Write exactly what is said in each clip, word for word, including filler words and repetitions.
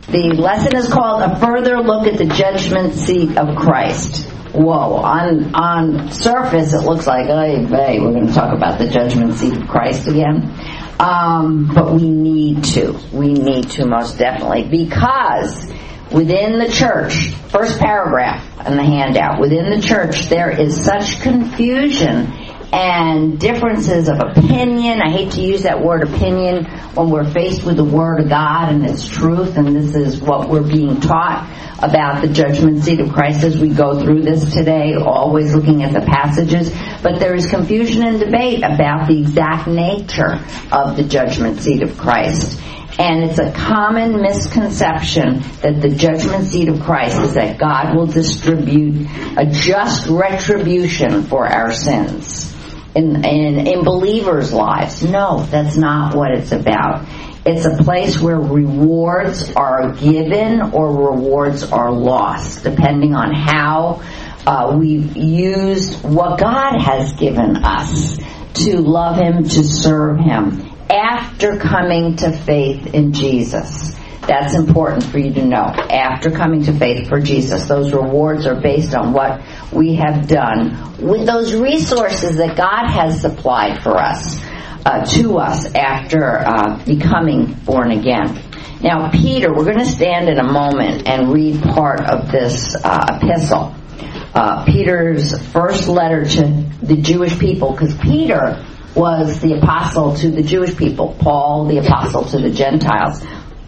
The lesson is called A Further Look at the Judgment Seat of Christ. Whoa, on on surface it looks like, hey, hey, we're going to talk about the judgment seat of Christ again. Um, but we need to. We need to most definitely. Because within the church, first paragraph in the handout, within the church there is such confusion and differences of opinion. I hate to use that word opinion when we're faced with the Word of God and its truth, and this is what we're being taught about the judgment seat of Christ as we go through this today, always looking at the passages. But there is confusion and debate about the exact nature of the judgment seat of Christ. And it's a common misconception that the judgment seat of Christ is that God will distribute a just retribution for our sins in, in, in believers' lives. No, that's not what it's about. It's a place where rewards are given or rewards are lost, depending on how uh, we've used what God has given us to love Him, to serve Him, after coming to faith in Jesus. That's important for you to know. After coming to faith for Jesus, those rewards are based on what we have done with those resources that God has supplied for us, uh, to us after uh, becoming born again. Now, Peter, we're going to stand in a moment and read part of this uh, epistle. Uh, Peter's first letter to the Jewish people, because Peter was the apostle to the Jewish people, Paul the apostle to the Gentiles.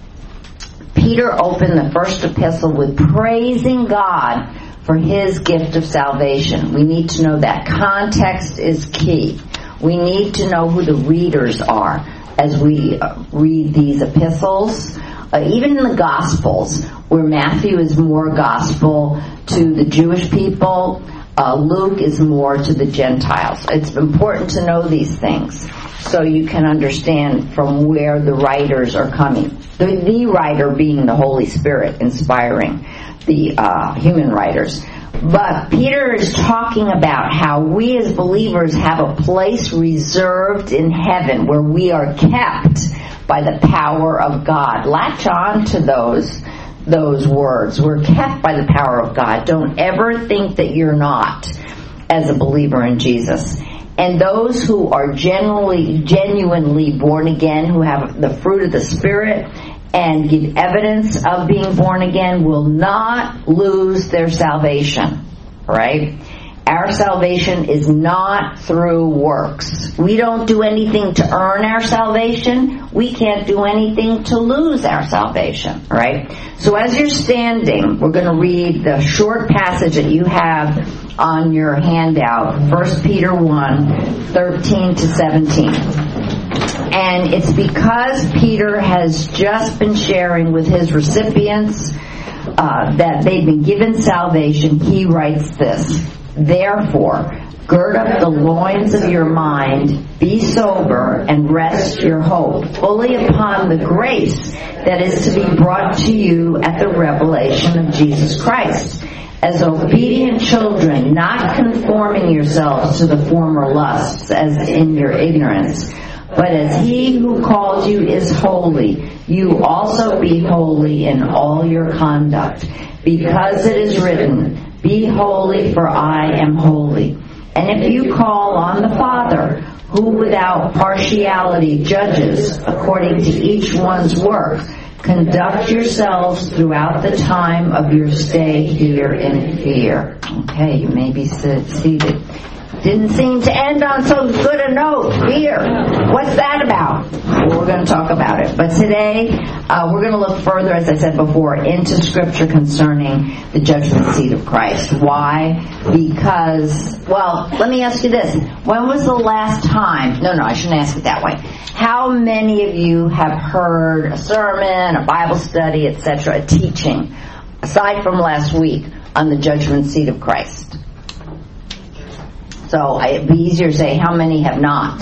Peter opened the first epistle with praising God for His gift of salvation. We need to know that context is key. We need to know who the readers are as we read these epistles. Uh, even in the Gospels, where Matthew is more gospel to the Jewish people, uh, Luke is more to the Gentiles. It's important to know these things so you can understand from where the writers are coming. The, the writer being the Holy Spirit inspiring the uh, human writers. But Peter is talking about how we as believers have a place reserved in heaven where we are kept by the power of God. Latch on to those those words. We're kept by the power of God. Don't ever think that you're not as a believer in Jesus. And those who are genuinely, genuinely born again, who have the fruit of the Spirit and give evidence of being born again, will not lose their salvation. Right? Our salvation is not through works. We don't do anything to earn our salvation. We can't do anything to lose our salvation. Right? So as you're standing, we're going to read the short passage that you have on your handout, First Peter one, thirteen to seventeen. And it's because Peter has just been sharing with his recipients uh, that they've been given salvation. He writes this: Therefore, gird up the loins of your mind, be sober, and rest your hope fully upon the grace that is to be brought to you at the revelation of Jesus Christ. As obedient children, not conforming yourselves to the former lusts as in your ignorance, but as He who called you is holy, you also be holy in all your conduct. Because it is written, Be holy, for I am holy. And if you call on the Father, who without partiality judges according to each one's work, conduct yourselves throughout the time of your stay here in fear. Okay, you may be seated. Didn't seem to end on so good a note. Fear. What's that about? Well, we're going to talk about it. But today, uh, we're going to look further, as I said before, into Scripture concerning the judgment seat of Christ. Why? Because, well, let me ask you this. When was the last time, no, no, I shouldn't ask it that way. How many of you have heard a sermon, a Bible study, et cetera, a teaching, aside from last week, on the judgment seat of Christ? So it'd be easier to say how many have not.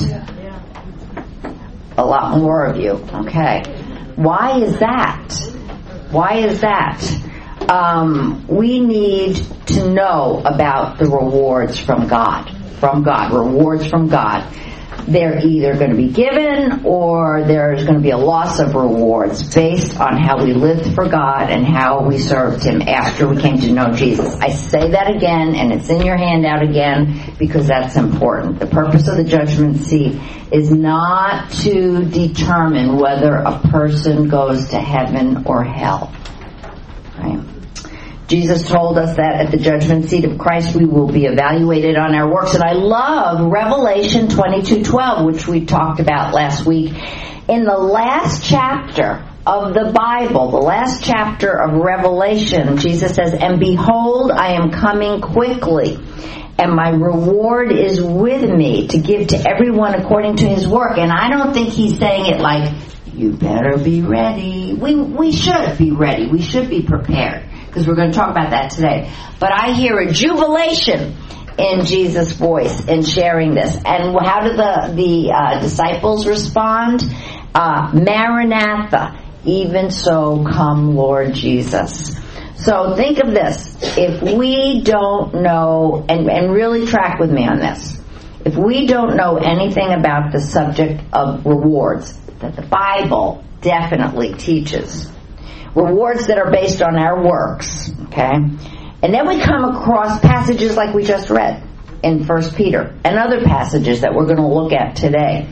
A lot more of you. Okay. Why is that? Why is that? Um, we need to know about the rewards from God. From God. Rewards from God. they're either going to be given or there's going to be a loss of rewards based on how we lived for God and how we served Him after we came to know Jesus. I say that again, and it's in your handout again, because that's important. The purpose of the judgment seat is not to determine whether a person goes to heaven or hell. Right? Jesus told us that at the judgment seat of Christ we will be evaluated on our works. And I love Revelation twenty-two twelve, which we talked about last week. In the last chapter of the Bible, the last chapter of Revelation, Jesus says, "And behold, I am coming quickly, and my reward is with me to give to everyone according to his work." And I don't think he's saying it like, you better be ready. We, we should be ready. We should be prepared, because we're going to talk about that today. But I hear a jubilation in Jesus' voice in sharing this. And how do the, the uh, disciples respond? Uh, Maranatha, even so come Lord Jesus. So think of this. If we don't know, and, and really track with me on this, if we don't know anything about the subject of rewards that the Bible definitely teaches, rewards that are based on our works, okay? And then we come across passages like we just read in First Peter and other passages that we're going to look at today.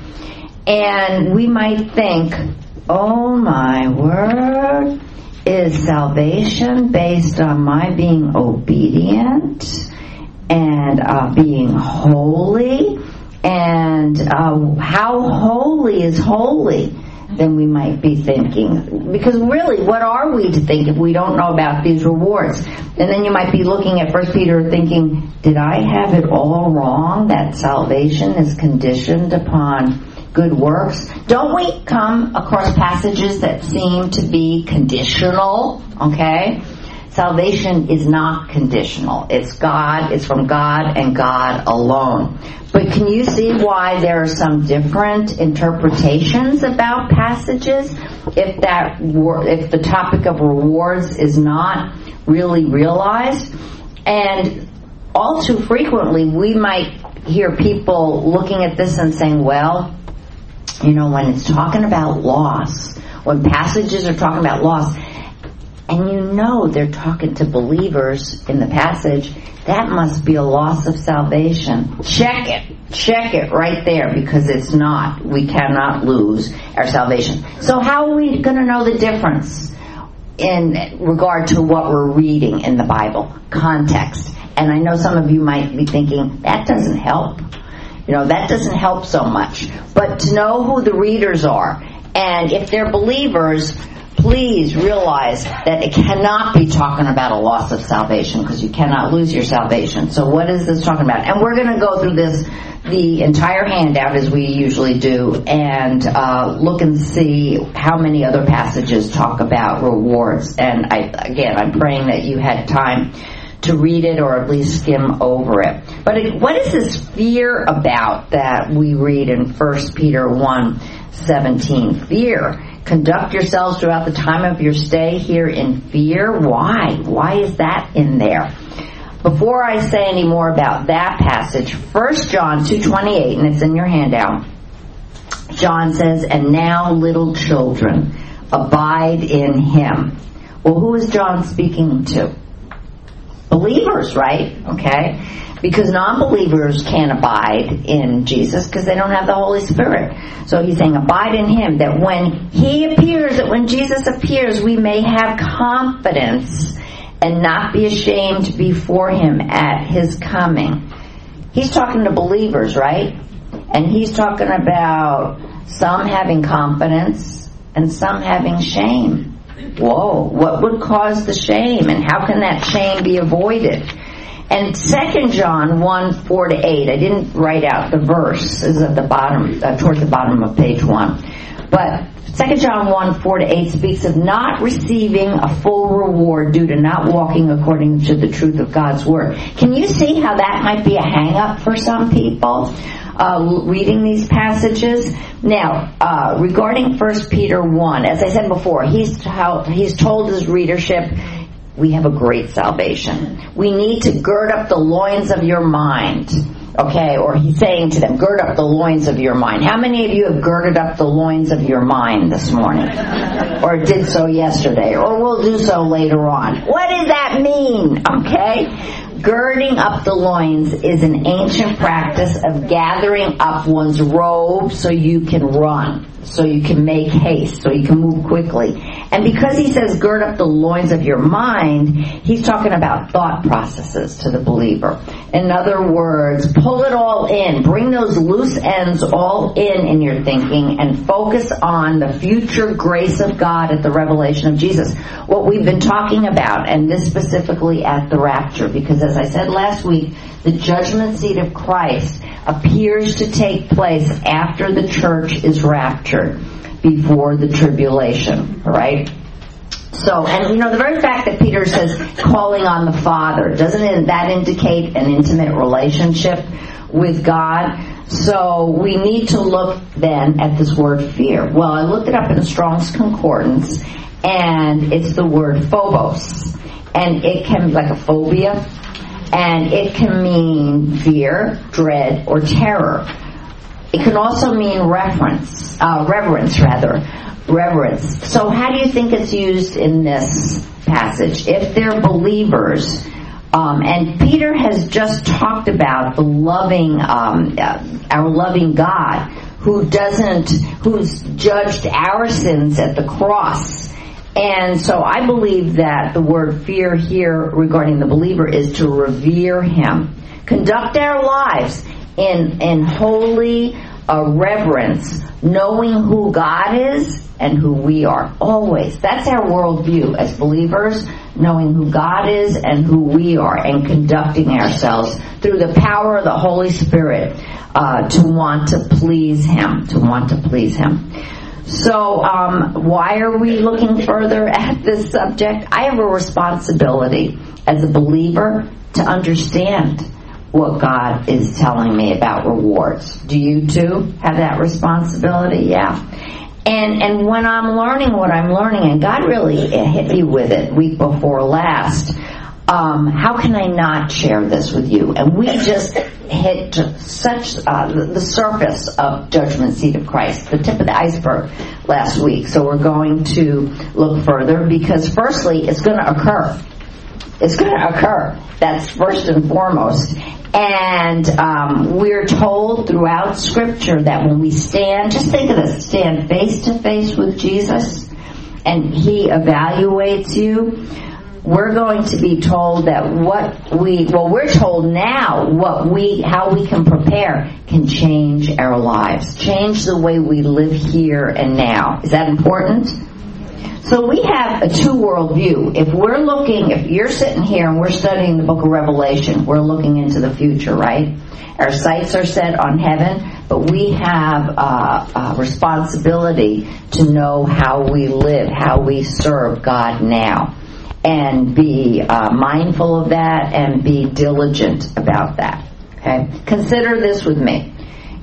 And we might think, oh my word, is salvation based on my being obedient and uh, being holy? And uh, how holy is holy? Then we might be thinking. Because really, what are we to think if we don't know about these rewards? And then you might be looking at First Peter thinking, did I have it all wrong, that salvation is conditioned upon good works? Don't we come across passages that seem to be conditional? Okay? Salvation is not conditional. It's God, it's from God and God alone. But can you see why there are some different interpretations about passages if that if the topic of rewards is not really realized? And all too frequently we might hear people looking at this and saying, well, you know, when it's talking about loss, when passages are talking about loss, and you know they're talking to believers in the passage, that must be a loss of salvation. Check it. Check it right there, because it's not. We cannot lose our salvation. So how are we going to know the difference in regard to what we're reading in the Bible? Context. And I know some of you might be thinking, that doesn't help. You know, that doesn't help so much. But to know who the readers are, and if they're believers, please realize that it cannot be talking about a loss of salvation, because you cannot lose your salvation. So what is this talking about? And we're going to go through this, the entire handout as we usually do, and uh, look and see how many other passages talk about rewards. And I, again, I'm praying that you had time to read it or at least skim over it. But it, what is this fear about that we read in First Peter one seventeen? Fear. Conduct yourselves throughout the time of your stay here in fear. Why? Why is that in there? Before I say any more about that passage, First John two twenty-eight, and it's in your handout, John says, "And now, little children, abide in Him." Well, who is John speaking to? Believers, right? Okay? Because non-believers can't abide in Jesus because they don't have the Holy Spirit. So he's saying, abide in Him, that when He appears, that when Jesus appears, we may have confidence and not be ashamed before Him at His coming. He's talking to believers, right? And He's talking about some having confidence and some having shame. Whoa, what would cause the shame, and how can that shame be avoided? And Second John one, four to eight, I didn't write out the verse, is at the bottom, uh, towards the bottom of page one. But Second John one, four to eight speaks of not receiving a full reward due to not walking according to the truth of God's Word. Can you see how that might be a hang-up for some people, uh, reading these passages? Now, uh, regarding First Peter one, as I said before, he's, how, he's told his readership, we have a great salvation. We need to gird up the loins of your mind Okay, or he's saying to them, gird up the loins of your mind. How many of you have girded up the loins of your mind this morning? Or did so yesterday? Or will do so later on? What does that mean? Okay? Girding up the loins is an ancient practice of gathering up one's robe so you can run, so you can make haste, so you can move quickly. And because he says gird up the loins of your mind, he's talking about thought processes to the believer. In other words, pull it all in. Bring those loose ends all in in your thinking and focus on the future grace of God at the revelation of Jesus. What we've been talking about, and this specifically at the rapture, because as I said last week, the judgment seat of Christ appears to take place after the church is raptured, before the tribulation, right? So, and you know, the very fact that Peter says calling on the Father, doesn't that indicate an intimate relationship with God? So we need to look then at this word fear. Well, I looked it up in the Strong's Concordance, and it's the word phobos. And it can be like a phobia, and it can mean fear, dread, or terror. It can also mean reference, uh, reverence rather, reverence. So how do you think it's used in this passage? If they're believers, um, and Peter has just talked about the loving, um, uh, our loving God, who doesn't, who's judged our sins at the cross. And so I believe that the word fear here regarding the believer is to revere him. Conduct our lives in in holy uh, reverence, knowing who God is and who we are. Always. That's our worldview as believers, knowing who God is and who we are, and conducting ourselves through the power of the Holy Spirit uh, to want to please Him, to want to please Him. So, um, why are we looking further at this subject? I have a responsibility as a believer to understand what God is telling me about rewards. Do you too have that responsibility? Yeah. And and when I'm learning what I'm learning, and God really hit me with it week before last, um, how can I not share this with you? And we just hit such uh, the surface of Judgment Seat of Christ, the tip of the iceberg last week. So we're going to look further because firstly, it's going to occur. It's going to occur. That's first and foremost. And um, we're told throughout Scripture that when we stand, just think of this, stand face to face with Jesus and He evaluates you, we're going to be told that what we, well, we're told now what we, how we can prepare can change our lives, change the way we live here and now. Is that important? So we have a two-world view. If we're looking, if you're sitting here and we're studying the book of Revelation, we're looking into the future, right? Our sights are set on heaven, but we have uh, a responsibility to know how we live, how we serve God now, and be uh, mindful of that and be diligent about that. Okay? Consider this with me.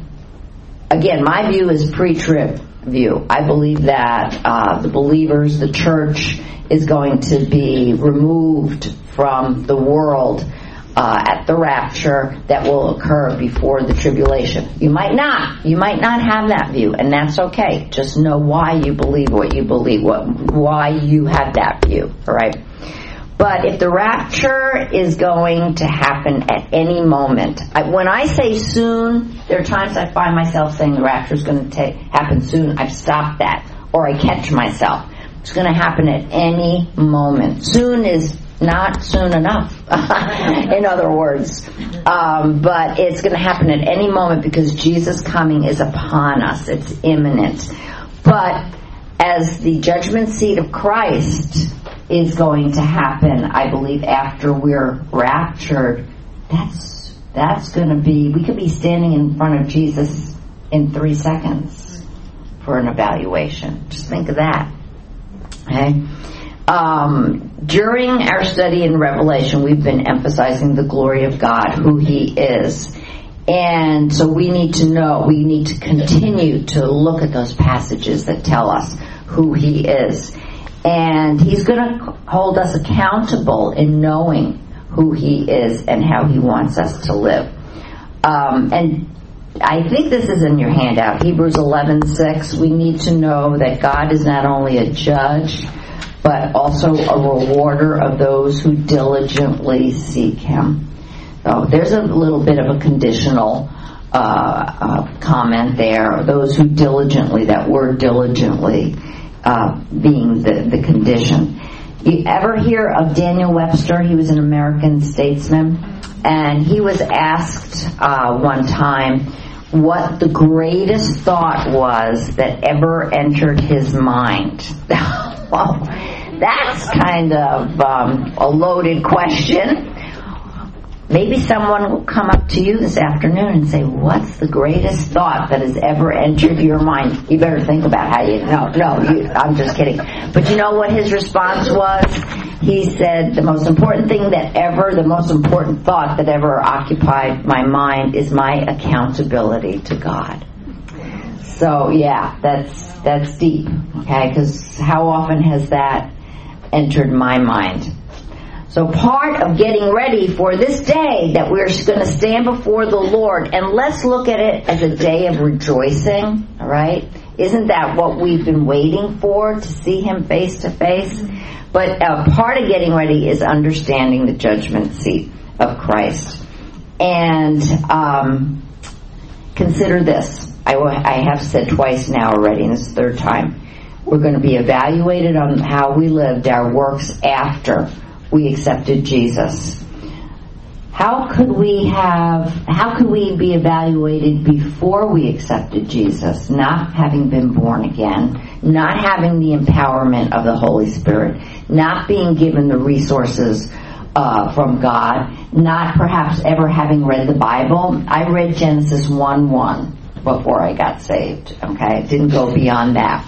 Again, my view is pre-trib view. I believe that uh, the believers, the church, is going to be removed from the world uh, at the rapture that will occur before the tribulation. You might not. You might not have that view, and that's okay. Just know why you believe what you believe, what, why you have that view, all right? But if the rapture is going to happen at any moment, I, when I say soon, there are times I find myself saying the rapture is going to ta- happen soon. I've stopped that, or I catch myself. It's going to happen at any moment. Soon is not soon enough, in other words. Um, but it's going to happen at any moment because Jesus' coming is upon us. It's imminent. But as the judgment seat of Christ is going to happen, I believe, after we're raptured, that's that's going to be, we could be standing in front of Jesus in three seconds for an evaluation. Just think of that. Okay? Um, during our study in Revelation, we've been emphasizing the glory of God, who He is. And so we need to know, we need to continue to look at those passages that tell us who He is. And He's going to hold us accountable in knowing who He is and how He wants us to live. um, and I think this is in your handout, Hebrews eleven six. We need to know that God is not only a judge, but also a rewarder of those who diligently seek Him. So there's a little bit of a conditional uh, uh, comment there. Those who diligently, that word diligently uh, being the, the condition. You ever hear of Daniel Webster? He was an American statesman, and he was asked uh, one time what the greatest thought was that ever entered his mind. Well, that's kind of um, a loaded question. Maybe someone will come up to you this afternoon and say, what's the greatest thought that has ever entered your mind? You better think about how you... No, no, you, I'm just kidding. But you know what his response was? He said, the most important thing that ever, the most important thought that ever occupied my mind is my accountability to God. So, yeah, that's that's deep, okay? Because how often has that entered my mind? So part of getting ready for this day that we're going to stand before the Lord, and let's look at it as a day of rejoicing, all right? Isn't that what we've been waiting for, to see Him face to face? But uh, part of getting ready is understanding the judgment seat of Christ. And um, consider this. I, I have said twice now already, and this is the third time. We're going to be evaluated on how we lived our works after we accepted Jesus. How could we have, how could we be evaluated before we accepted Jesus? Not having been born again, not having the empowerment of the Holy Spirit, not being given the resources uh, from God, not perhaps ever having read the Bible. I read Genesis one one before I got saved, okay? It didn't go beyond that.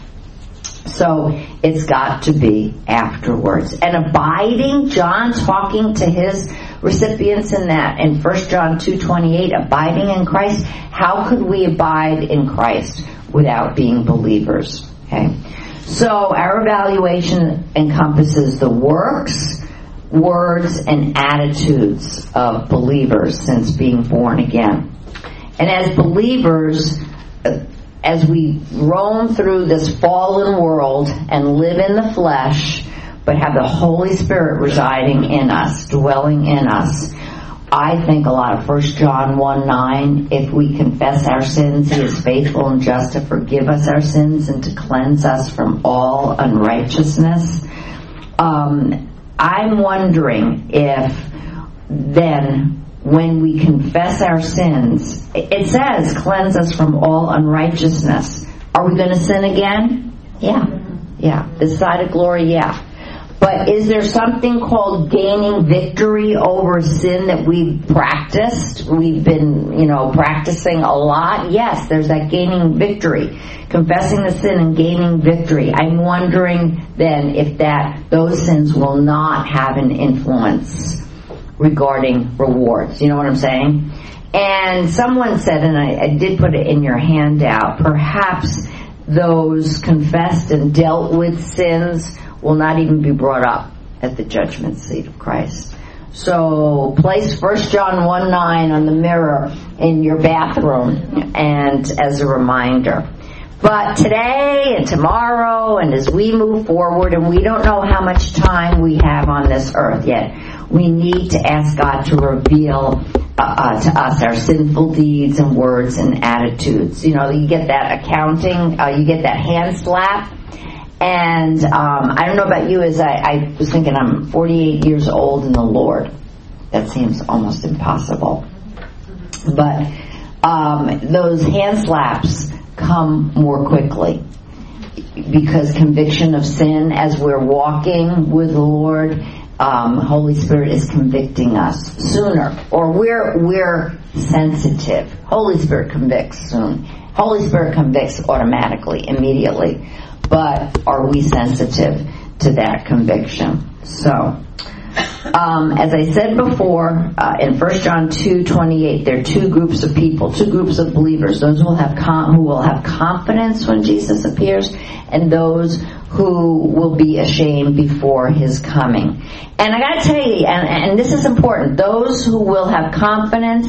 So it's got to be afterwards. And abiding, John talking to his recipients in that, in First John two twenty-eight, abiding in Christ. How could we abide in Christ without being believers? Okay. So our evaluation encompasses the works, words, and attitudes of believers since being born again. And as believers, as we roam through this fallen world and live in the flesh, but have the Holy Spirit residing in us, dwelling in us, I think a lot of First John one nine, if we confess our sins, He is faithful and just to forgive us our sins and to cleanse us from all unrighteousness. Um, I'm wondering if then, when we confess our sins, it says, cleanse us from all unrighteousness. Are we going to sin again? Yeah. Yeah. This side of glory, yeah. But is there something called gaining victory over sin that we've practiced? We've been, you know, practicing a lot? Yes, there's that gaining victory. Confessing the sin and gaining victory. I'm wondering then if that those sins will not have an influence regarding rewards. You know what I'm saying? And someone said, and I, I did put it in your handout, perhaps those confessed and dealt with sins will not even be brought up at the judgment seat of Christ. So place First John one nine on the mirror in your bathroom and as a reminder. But today and tomorrow and as we move forward, and we don't know how much time we have on this earth yet, we need to ask God to reveal uh, uh, to us our sinful deeds and words and attitudes. You know, you get that accounting, uh, you get that hand slap. And um, I don't know about you, as I, I was thinking I'm forty-eight years old in the Lord. That seems almost impossible. But um, those hand slaps come more quickly because conviction of sin as we're walking with the Lord, um, Holy Spirit is convicting us sooner, or we're we're sensitive. Holy Spirit convicts soon. Holy Spirit convicts automatically, immediately. But are we sensitive to that conviction? So, um, as I said before, uh, in First John two twenty-eight, there are two groups of people, two groups of believers. Those who will have com- who will have confidence when Jesus appears, and those who will be ashamed before His coming. And I got to tell you, and, and this is important, those who will have confidence,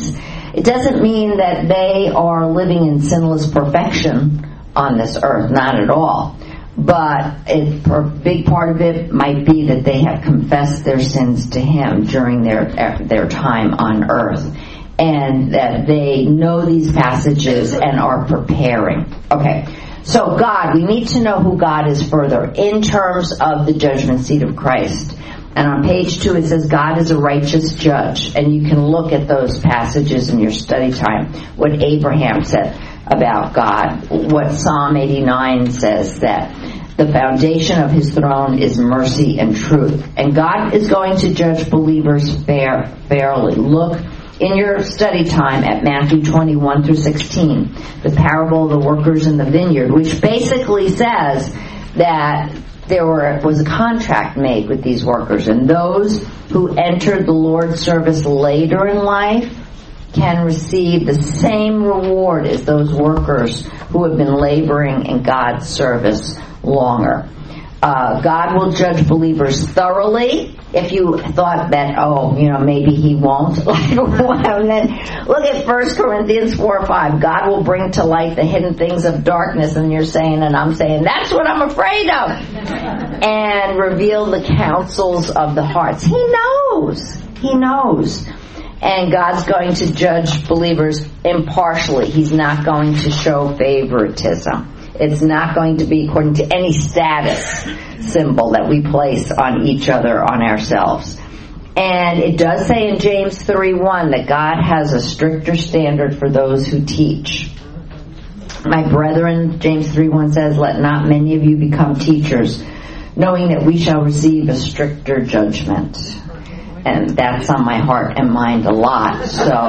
It doesn't mean that they are living in sinless perfection on this earth, not at all. But a big part of it might be that they have confessed their sins to Him during their their time on earth, and that they know these passages and are preparing. Okay, so God, we need to know who God is further in terms of the judgment seat of Christ. And on page two it says God is a righteous judge, and you can look at those passages in your study time, what Abraham said about God, what Psalm eighty-nine says, that the foundation of His throne is mercy and truth. And God is going to judge believers fair, fairly. Look in your study time at Matthew twenty-one through sixteen, the parable of the workers in the vineyard, which basically says that there were, was a contract made with these workers, and those who entered the Lord's service later in life can receive the same reward as those workers who have been laboring in God's service longer. Uh, God will judge believers thoroughly. If you thought that, oh, you know, maybe He won't. And then look at First Corinthians four five. God will bring to light the hidden things of darkness, and you're saying, and I'm saying, that's what I'm afraid of. And reveal the counsels of the hearts. He knows. He knows. And God's going to judge believers impartially. He's not going to show favoritism. It's not going to be according to any status symbol that we place on each other, on ourselves. And it does say in James three one that God has a stricter standard for those who teach. My brethren, James three one says, let not many of you become teachers, knowing that we shall receive a stricter judgment. And that's on my heart and mind a lot.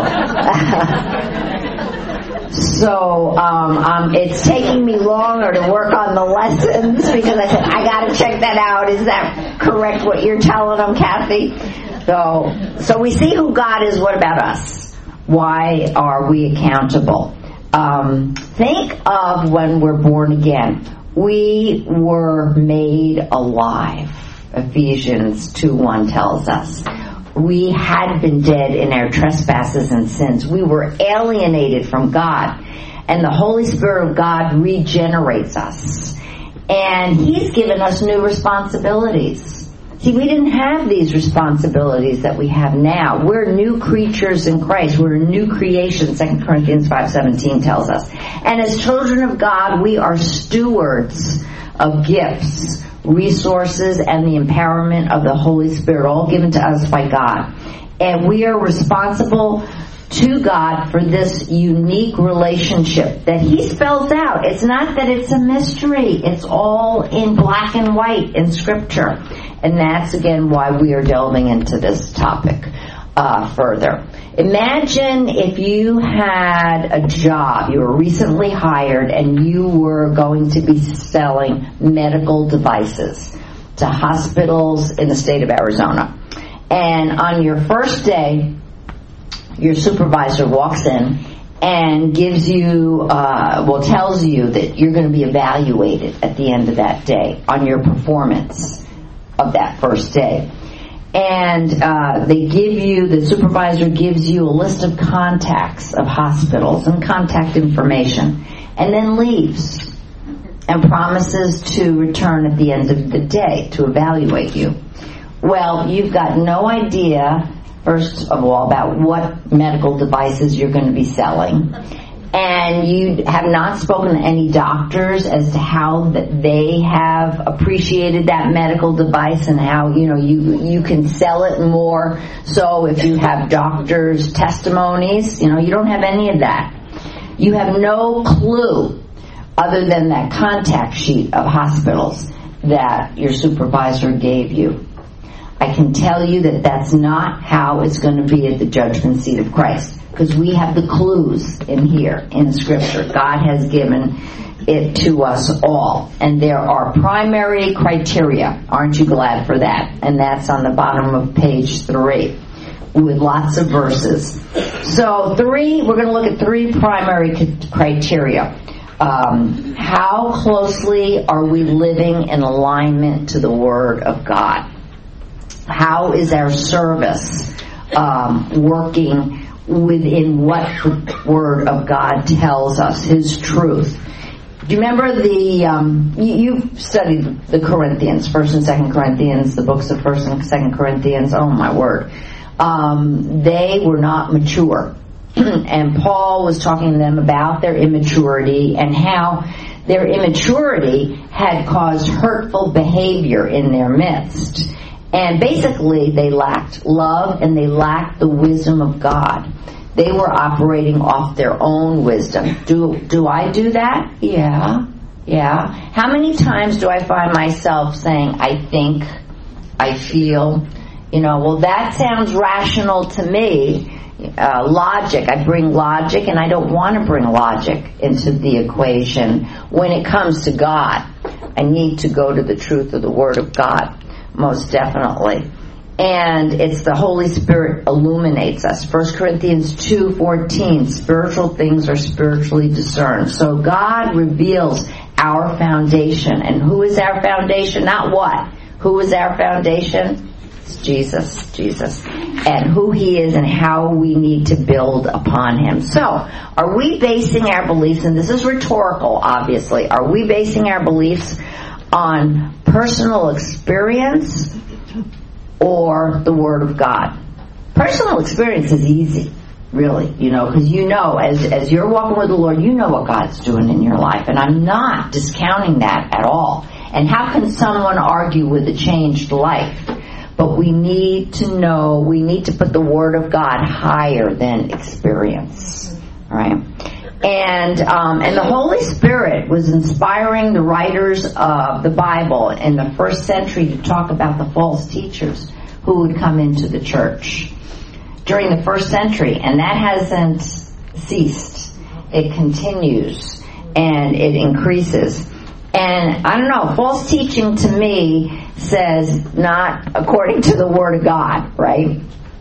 So... So um, um, it's taking me longer to work on the lessons because I said, I got to check that out. Is that correct what you're telling them, Kathy? So, so we see who God is. What about us? Why are we accountable? Um, think of when we're born again. We were made alive. Ephesians two one tells us. We had been dead in our trespasses and sins. We were alienated from God. And the Holy Spirit of God regenerates us. And He's given us new responsibilities. See, we didn't have these responsibilities that we have now. We're new creatures in Christ. We're a new creation, Second Corinthians five seventeen tells us. And as children of God, we are stewards of gifts, resources, and the empowerment of the Holy Spirit, all given to us by God. And we are responsible to God for this unique relationship that He spells out. It's not that it's a mystery. It's all in black and white in Scripture. And that's, again, why we are delving into this topic uh, further. Imagine if you had a job, you were recently hired, and you were going to be selling medical devices to hospitals in the state of Arizona. And on your first day, your supervisor walks in and gives you, uh, well, tells you that you're going to be evaluated at the end of that day on your performance of that first day. And uh, they give you, the supervisor gives you a list of contacts of hospitals and contact information, and then leaves and promises to return at the end of the day to evaluate you. Well, you've got no idea, first of all, about what medical devices you're going to be selling. And you have not spoken to any doctors as to how they have appreciated that medical device and how, you know, you you can sell it more. So if you have doctors' testimonies, you know, you don't have any of that. You have no clue other than that contact sheet of hospitals that your supervisor gave you. I can tell you that that's not how it's going to be at the judgment seat of Christ. Because we have the clues in here, in Scripture. God has given it to us all. And there are primary criteria. Aren't you glad for that? And that's on the bottom of page three, with lots of verses. So three, we're going to look at three primary criteria. Um, how closely are we living in alignment to the Word of God? How is our service um, working within what the Word of God tells us, His truth. Do you remember the, um, you, you've studied the Corinthians, First and Second Corinthians, the books of First and Second Corinthians, oh my word. Um, they were not mature. And Paul was talking to them about their immaturity and how their immaturity had caused hurtful behavior in their midst. And basically they lacked love and they lacked the wisdom of God. They were operating off their own wisdom. Do do I do that? Yeah. Yeah. How many times do I find myself saying, I think, I feel, you know, well, that sounds rational to me. Uh, logic. I bring logic, and I don't want to bring logic into the equation. When it comes to God, I need to go to the truth of the Word of God, most definitely. And it's the Holy Spirit illuminates us. First Corinthians two fourteen, spiritual things are spiritually discerned. So God reveals our foundation. And who is our foundation? Not what. Who is our foundation? It's Jesus. Jesus. And who He is and how we need to build upon Him. So, are we basing our beliefs, and this is rhetorical, obviously, are we basing our beliefs on personal experience or the Word of God? Personal experience is easy, really, you know, because you know, as as you're walking with the Lord, you know what God's doing in your life, and I'm not discounting that at all. And how can someone argue with a changed life? But we need to know, we need to put the Word of God higher than experience, right? And um, and the Holy Spirit was inspiring the writers of the Bible in the first century to talk about the false teachers who would come into the church during the first century. And that hasn't ceased. It continues and it increases. And I don't know, false teaching to me says not according to the Word of God, right?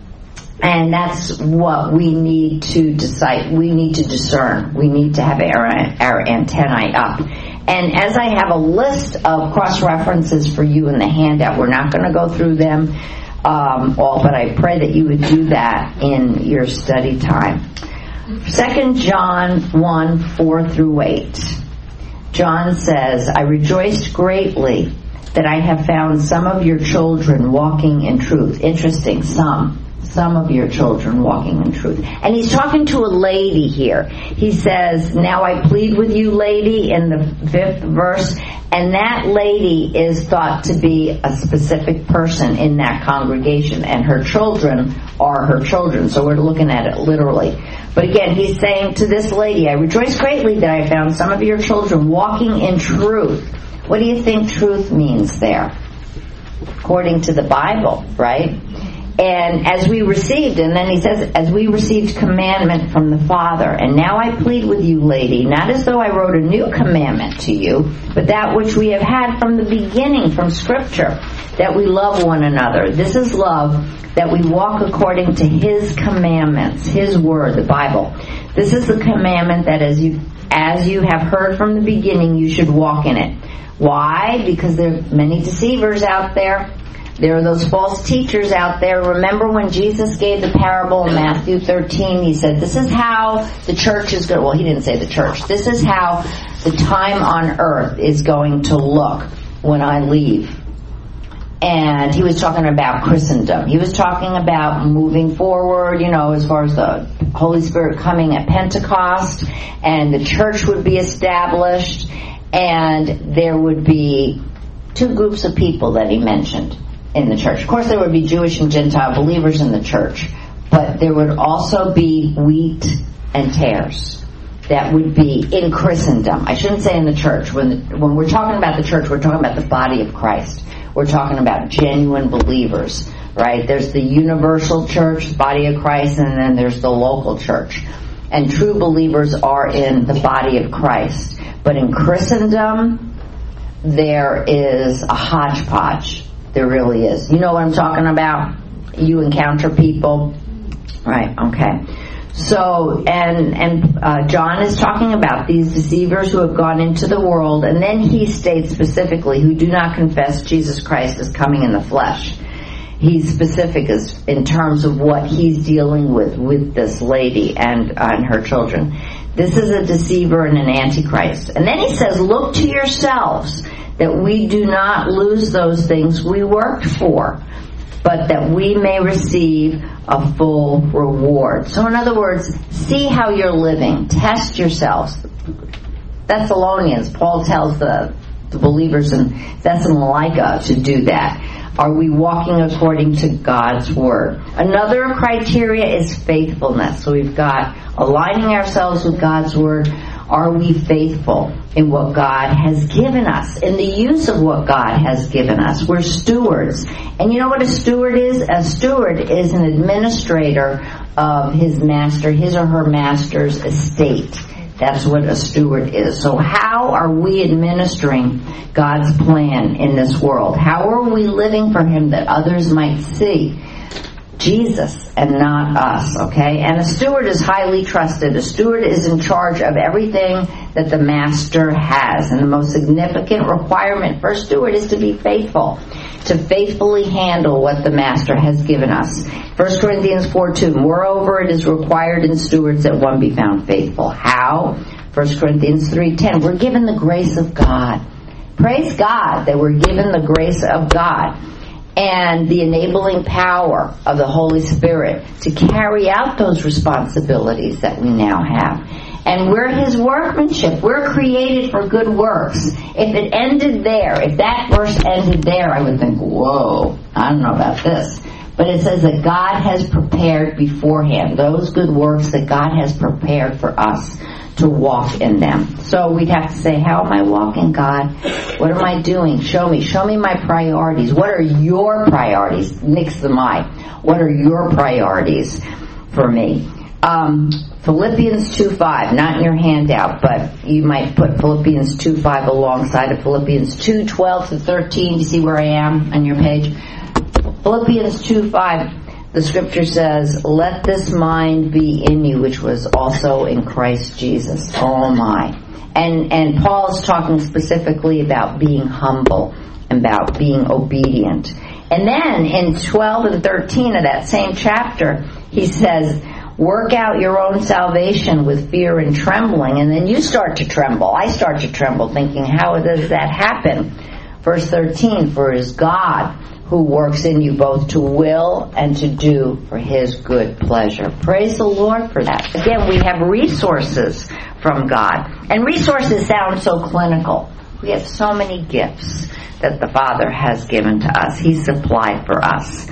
And that's what we need to decide. We need to discern. We need to have our, our antennae up. And as I have a list of cross-references for you in the handout, we're not going to go through them um, all, but I pray that you would do that in your study time. Second John one, four through eight. John says, I rejoiced greatly that I have found some of your children walking in truth. Interesting, some. Some of your children walking in truth. And he's talking to a lady here. He says, now I plead with you, lady, in the fifth verse. And that lady is thought to be a specific person in that congregation. And her children are her children. So we're looking at it literally. But again, he's saying to this lady, I rejoice greatly that I found some of your children walking in truth. What do you think truth means there? According to the Bible, right? And as we received, and then he says, as we received commandment from the Father, and now I plead with you, lady, not as though I wrote a new commandment to you, but that which we have had from the beginning, from Scripture, that we love one another. This is love, that we walk according to His commandments, His Word, the Bible. This is the commandment that as you, as you have heard from the beginning, you should walk in it. Why? Because there are many deceivers out there. There are those false teachers out there. Remember when Jesus gave the parable in Matthew thirteen, He said, this is how the church is going, well, He didn't say the church. This is how the time on earth is going to look when I leave. And He was talking about Christendom. He was talking about moving forward, you know, as far as the Holy Spirit coming at Pentecost, and the church would be established, and there would be two groups of people that He mentioned in the church. Of course, there would be Jewish and Gentile believers in the church, but there would also be wheat and tares that would be in Christendom. I shouldn't say in the church. When the, when we're talking about the church, we're talking about the body of Christ. We're talking about genuine believers, right? There's the universal church, the body of Christ, and then there's the local church. And true believers are in the body of Christ. But in Christendom, there is a hodgepodge. There really is. You know what I'm talking about? You encounter people. Right, okay. So, and and uh, John is talking about these deceivers who have gone into the world, and then he states specifically, who do not confess Jesus Christ as coming in the flesh. he's specific as in terms of what he's dealing with with this lady and, uh, and her children. This is a deceiver and an antichrist. And then he says, look to yourselves that we do not lose those things we worked for, but that we may receive a full reward. So in other words, see how you're living. Test yourselves. Thessalonians, Paul tells the, the believers in Thessalonica to do that. Are we walking according to God's Word? Another criteria is faithfulness. So we've got aligning ourselves with God's Word. Are we faithful in what God has given us, in the use of what God has given us? We're stewards. And you know what a steward is? A steward is an administrator of his master, his or her master's estate. That's what a steward is. So how are we administering God's plan in this world? How are we living for Him that others might see Jesus and not us, okay? And a steward is highly trusted. A steward is in charge of everything that the master has. And the most significant requirement for a steward is to be faithful, to faithfully handle what the master has given us. First Corinthians four two, moreover, it is required in stewards that one be found faithful. How? First Corinthians three ten, we're given the grace of God. Praise God that we're given the grace of God and the enabling power of the Holy Spirit to carry out those responsibilities that we now have. And we're His workmanship. We're created for good works. If it ended there, if that verse ended there, I would think, whoa, I don't know about this. But it says that God has prepared beforehand those good works that God has prepared for us to walk in them. So we'd have to say, how am I walking, God? What am I doing? Show me. Show me my priorities. What are your priorities? Nix the my. What are your priorities for me? Um, Philippians two five, not in your handout, but you might put Philippians two five alongside of Philippians two twelve to thirteen. Do you see where I am on your page? Philippians two five, the scripture says, let this mind be in you, which was also in Christ Jesus. Oh my. And, and Paul's talking specifically about being humble, about being obedient. And then in twelve and thirteen of that same chapter, he says, work out your own salvation with fear and trembling. And then you start to tremble. I start to tremble, thinking, how does that happen? Verse thirteen, for it is God who works in you both to will and to do for His good pleasure. Praise the Lord for that. Again, we have resources from God. And resources sound so clinical. We have so many gifts that the Father has given to us. He supplied for us.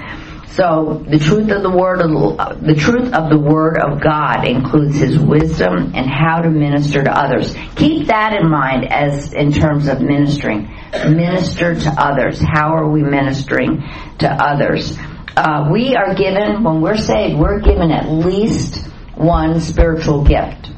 So the truth of the word of the truth of the Word of God includes His wisdom and how to minister to others. Keep that in mind as in terms of ministering. Minister to others. How are we ministering to others? Uh, we are given, when we're saved, we're given at least one spiritual gift.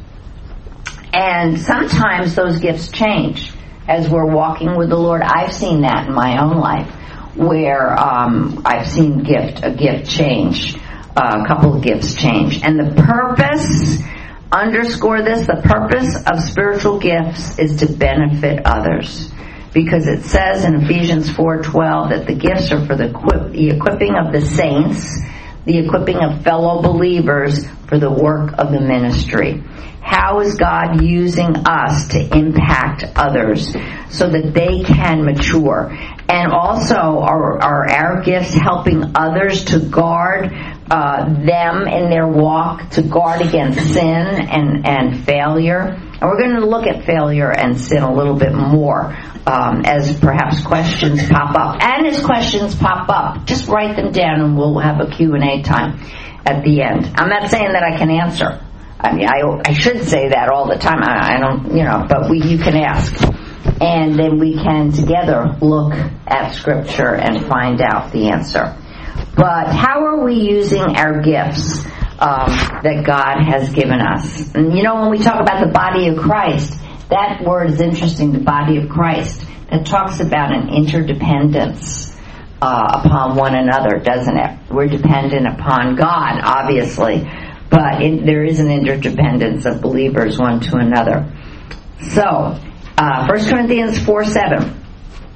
And sometimes those gifts change as we're walking with the Lord. I've seen that in my own life, where um, I've seen gift a gift change, uh, a couple of gifts change. And the purpose, underscore this, the purpose of spiritual gifts is to benefit others. Because it says in Ephesians four twelve that the gifts are for the, equip, the equipping of the saints, the equipping of fellow believers for the work of the ministry. How is God using us to impact others so that they can mature? And also, are, are our gifts helping others to guard uh, them in their walk, to guard against sin and, and failure? And we're going to look at failure and sin a little bit more um, as perhaps questions pop up. And as questions pop up, just write them down and we'll have a Q and A time at the end. I'm not saying that I can answer. I mean, I, I should say that all the time. I, I don't, you know, but we, you can ask. And then we can together look at Scripture and find out the answer. But how are we using our gifts um, that God has given us? And you know, when we talk about the body of Christ, that word is interesting, the body of Christ. It talks about an interdependence uh, upon one another, doesn't it? We're dependent upon God, obviously. But it, there is an interdependence of believers one to another. So, uh, First Corinthians four seven.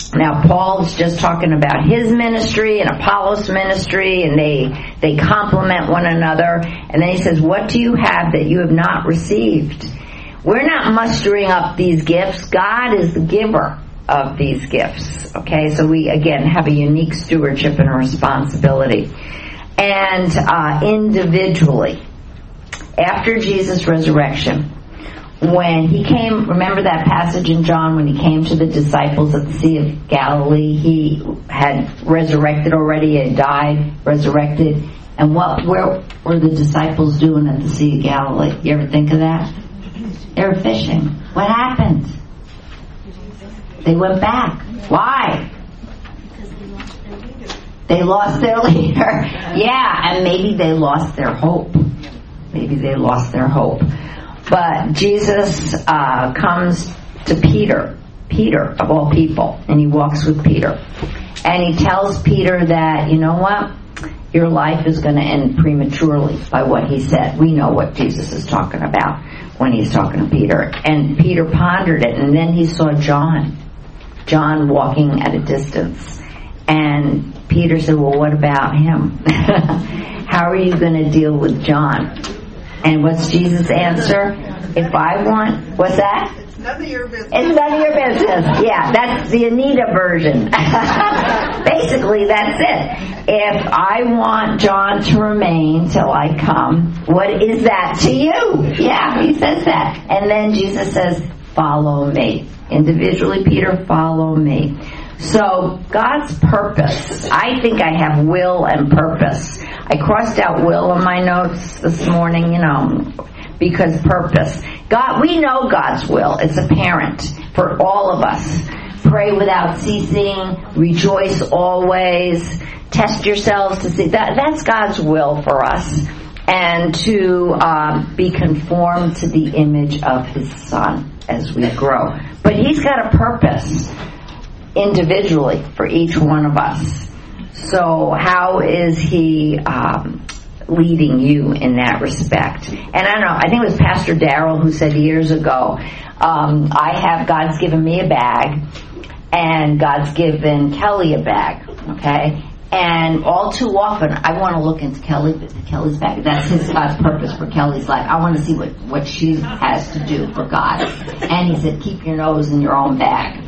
Now, Paul's just talking about his ministry and Apollos' ministry, and they they complement one another. And then he says, what do you have that you have not received? We're not mustering up these gifts. God is the giver of these gifts. Okay, so we, again, have a unique stewardship and a responsibility. And uh, individually, after Jesus' resurrection, when he came, remember that passage in John when he came to the disciples at the Sea of Galilee? He had resurrected already, he had died, resurrected. And what, where were the disciples doing at the Sea of Galilee? You ever think of that? They were fishing. What happened? They went back. Why? They lost their leader. Yeah, and maybe they lost their hope. Maybe they lost their hope. But Jesus uh, comes to Peter, Peter of all people, and he walks with Peter. And he tells Peter that, you know what? Your life is going to end prematurely by what he said. We know what Jesus is talking about when he's talking to Peter. And Peter pondered it, and then he saw John, John walking at a distance. And Peter said, well, what about him? How are you going to deal with John? And what's Jesus' answer? If I want, what's that? It's none of your business. It's none of your business. Yeah, that's the Anita version. Basically, that's it. If I want John to remain till I come, what is that to you? Yeah, he says that. And then Jesus says, follow me. Individually, Peter, follow me. So, God's purpose. I think I have will and purpose. I crossed out will in my notes this morning, you know, because purpose. God, we know God's will. It's apparent for all of us. Pray without ceasing. Rejoice always. Test yourselves to see. That, that's God's will for us. And to um, be conformed to the image of His Son as we grow. But He's got a purpose individually for each one of us. So how is He um, leading you in that respect? And I don't know, I think it was Pastor Darrell who said years ago, um, I have, God's given me a bag, and God's given Kelly a bag, okay? And all too often, I want to look into Kelly, Kelly's bag. That's his God's purpose for Kelly's life. I want to see what, what she has to do for God. And he said, keep your nose in your own bag.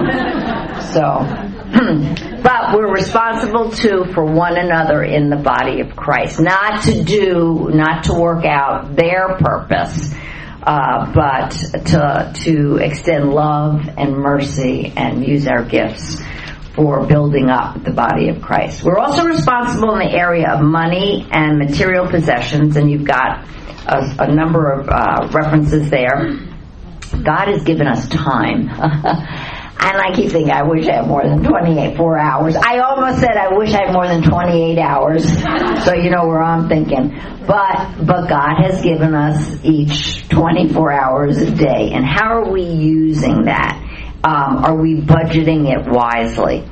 So, but we're responsible too for one another in the body of Christ. Not to do, not to work out their purpose, uh, but to to extend love and mercy and use our gifts for building up the body of Christ. We're also responsible in the area of money and material possessions, and you've got a, a number of uh, references there. God has given us time. And I keep thinking, I wish I had more than twenty-eight, four hours. I almost said I wish I had more than twenty-eight hours. So you know where I'm thinking. But, but God has given us each twenty-four hours a day. And how are we using that? Um, are we budgeting it wisely?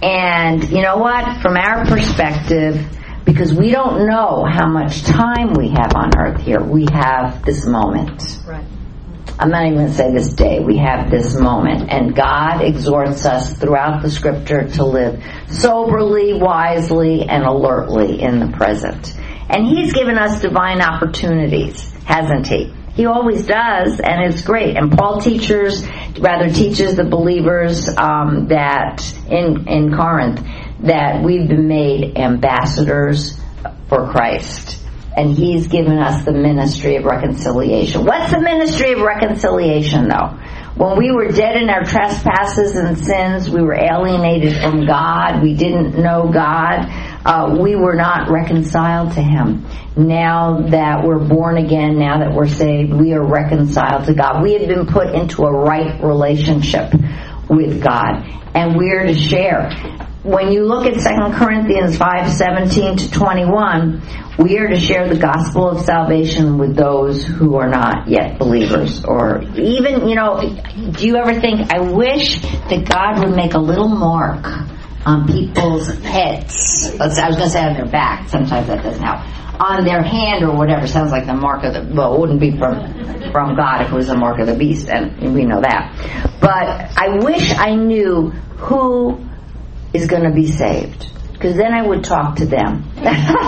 And you know what? From our perspective, because we don't know how much time we have on earth here, we have this moment. Right. I'm not even going to say this day. We have this moment. And God exhorts us throughout the Scripture to live soberly, wisely, and alertly in the present. And He's given us divine opportunities, hasn't He? He always does, and it's great. And Paul teaches, rather teaches the believers um, that in in Corinth that we've been made ambassadors for Christ. And He's given us the ministry of reconciliation. What's the ministry of reconciliation, though? When we were dead in our trespasses and sins, we were alienated from God. We didn't know God. Uh, we were not reconciled to Him. Now that we're born again, now that we're saved, we are reconciled to God. We have been put into a right relationship with God. And we're to share. When you look at Second Corinthians five seventeen to twenty-one, we are to share the gospel of salvation with those who are not yet believers. Or even, you know, do you ever think, I wish that God would make a little mark on people's heads? I was going to say on their back. Sometimes that doesn't help. on their hand or whatever. Sounds like the mark of the, well, it wouldn't be from from God if it was the mark of the beast, and we know that. But I wish I knew who is going to be saved, because then I would talk to them. You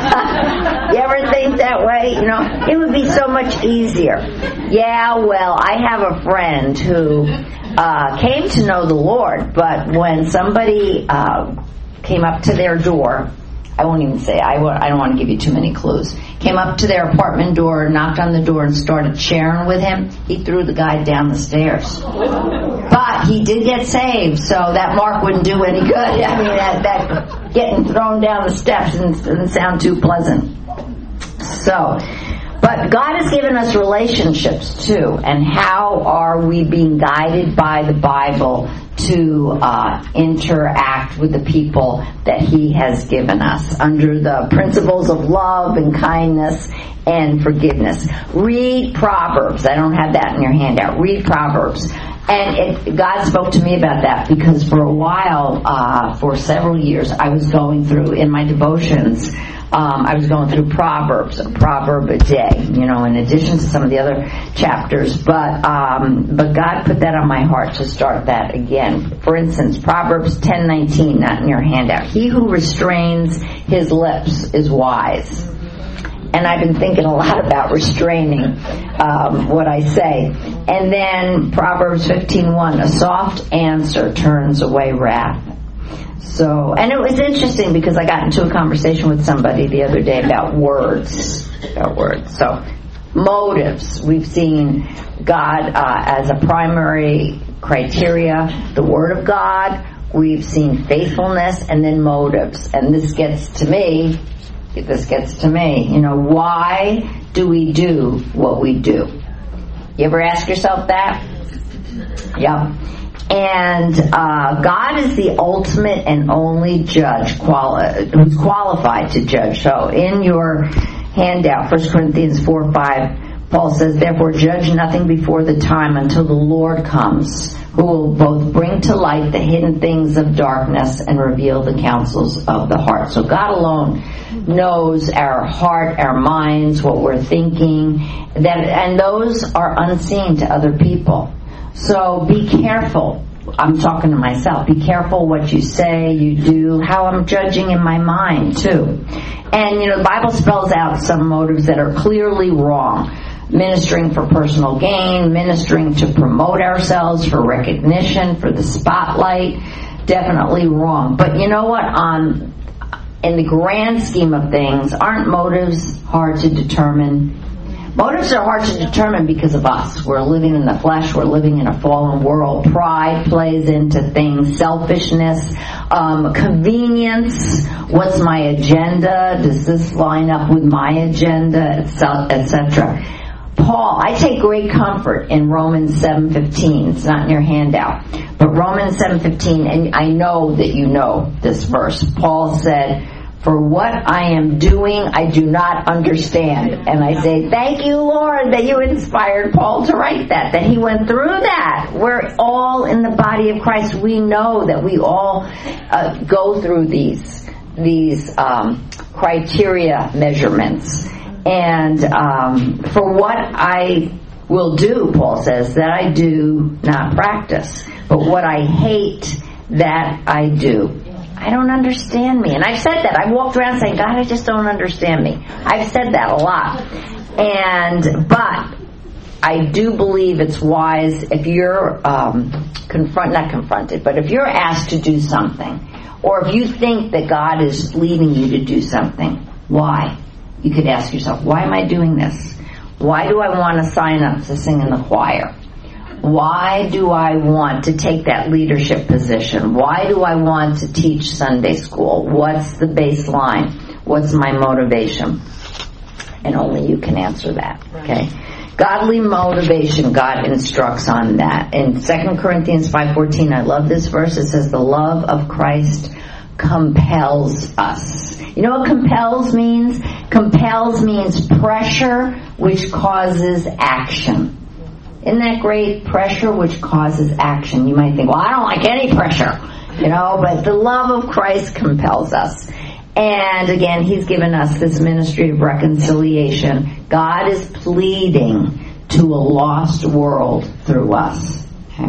ever think that way? You know, it would be so much easier. Yeah, well, I have a friend who uh, came to know the Lord, but when somebody uh, came up to their door, I won't even say, I, won't, I don't want to give you too many clues, came up to their apartment door, knocked on the door, and started sharing with him, he threw the guy down the stairs. But he did get saved, so that mark wouldn't do any good. I mean, that, that getting thrown down the steps didn't, didn't sound too pleasant. So, but God has given us relationships too, and how are we being guided by the Bible to uh, interact with the people that He has given us under the principles of love and kindness and forgiveness. Read Proverbs. I don't have that in your handout. Read Proverbs. And it, God spoke to me about that because for a while, uh, for several years, I was going through, in my devotions, um, I was going through Proverbs, a proverb a day, you know, in addition to some of the other chapters. But um, but God put that on my heart to start that again. For instance, Proverbs ten nineteen, not in your handout. He who restrains his lips is wise. And I've been thinking a lot about restraining um, what I say. And then Proverbs fifteen one, a soft answer turns away wrath. So, and it was interesting because I got into a conversation with somebody the other day about words. About words. So, motives. We've seen God uh, as a primary criteria, the Word of God. We've seen faithfulness and then motives. And this gets to me. This gets to me. You know, why do we do what we do? You ever ask yourself that? Yeah. And uh, God is the ultimate and only judge quali- who's qualified to judge. So in your handout, First Corinthians four five, Paul says, therefore judge nothing before the time until the Lord comes, who will both bring to light the hidden things of darkness and reveal the counsels of the heart. So God alone knows our heart, our minds, what we're thinking, that, and those are unseen to other people. So be careful. I'm talking to myself. Be careful what you say, you do, how I'm judging in my mind too. And you know, the Bible spells out some motives that are clearly wrong. Ministering for personal gain, ministering to promote ourselves, for recognition, for the spotlight, definitely wrong. But you know what? On in the grand scheme of things, aren't motives hard to determine? Motives are hard to determine because of us. We're living in the flesh. We're living in a fallen world. Pride plays into things. Selfishness, um, convenience. What's my agenda? Does this line up with my agenda? et cetera. Paul, I take great comfort in Romans seven fifteen. It's not in your handout. But Romans seven fifteen, and I know that you know this verse. Paul said, for what I am doing, I do not understand. And I say, thank you, Lord, that you inspired Paul to write that, that he went through that. We're all in the body of Christ. We know that we all uh, go through these, these um, criteria measurements. And um, for what I will do, Paul says, that I do not practice. But what I hate, that I do. I don't understand me. And I've said that. I've walked around saying, God, I just don't understand me. I've said that a lot. And, but, I do believe it's wise if you're um, confront, not confronted, but if you're asked to do something, or if you think that God is leading you to do something, why? You could ask yourself, why am I doing this? Why do I want to sign up to sing in the choir? Why do I want to take that leadership position? Why do I want to teach Sunday school? What's the baseline? What's my motivation? And only you can answer that, okay? Godly motivation, God instructs on that. In Second Corinthians five fourteen, I love this verse. It says, the love of Christ compels us. You know what compels means? Compels means pressure which causes action. Isn't that great? Pressure which causes action. You might think, well, I don't like any pressure, you know, but the love of Christ compels us. And again, he's given us this ministry of reconciliation. God is pleading to a lost world through us. Okay?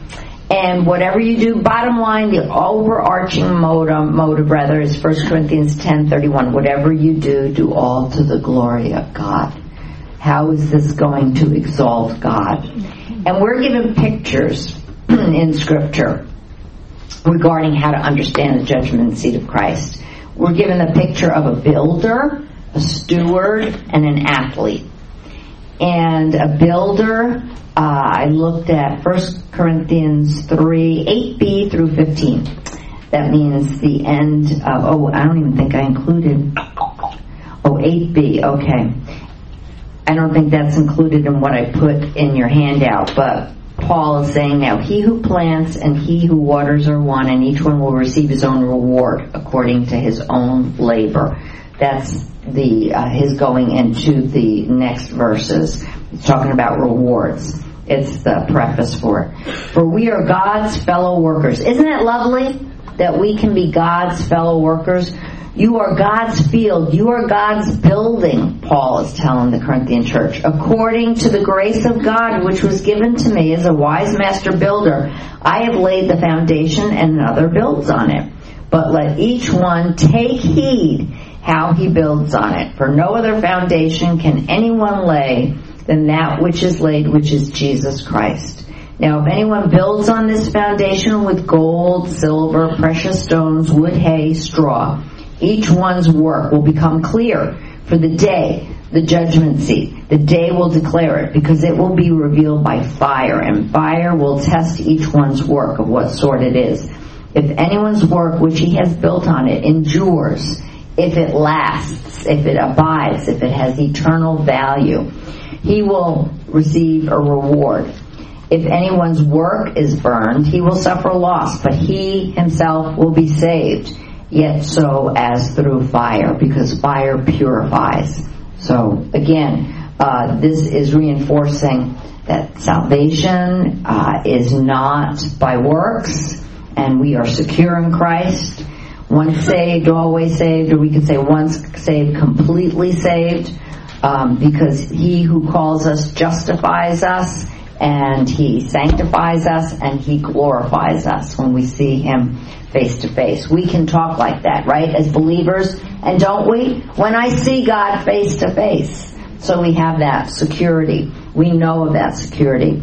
And whatever you do, bottom line, the overarching motive, motive rather, is First Corinthians ten thirty-one. Whatever you do, do all to the glory of God. How is this going to exalt God? And we're given pictures in Scripture regarding how to understand the judgment seat of Christ. We're given a picture of a builder, a steward, and an athlete. And a builder, uh, I looked at First Corinthians three, eight b through fifteen. That means the end of, oh, I don't even think I included, oh, eight b, okay. I don't think that's included in what I put in your handout, but Paul is saying now, he who plants and he who waters are one, and each one will receive his own reward according to his own labor. That's the uh, his going into the next verses. He's talking about rewards. It's the preface for it. For we are God's fellow workers. Isn't it lovely that we can be God's fellow workers? You are God's field. You are God's building, Paul is telling the Corinthian church. According to the grace of God, which was given to me as a wise master builder, I have laid the foundation and another builds on it. But let each one take heed how he builds on it. For no other foundation can anyone lay than that which is laid, which is Jesus Christ. Now, if anyone builds on this foundation with gold, silver, precious stones, wood, hay, straw, each one's work will become clear for the day, the judgment seat. The day will declare it, because it will be revealed by fire, and fire will test each one's work of what sort it is. If anyone's work which he has built on it endures, if it lasts, if it abides, if it has eternal value, he will receive a reward. If anyone's work is burned, he will suffer loss, but he himself will be saved, yet so as through fire, because fire purifies. So again, uh, this is reinforcing that salvation uh, is not by works, and we are secure in Christ. Once saved, always saved, or we could say once saved, completely saved, um, because he who calls us justifies us, and he sanctifies us, and he glorifies us when we see him face to face. We can talk like that, right, as believers, and don't we? When I see God face to face. So we have that security. We know of that security.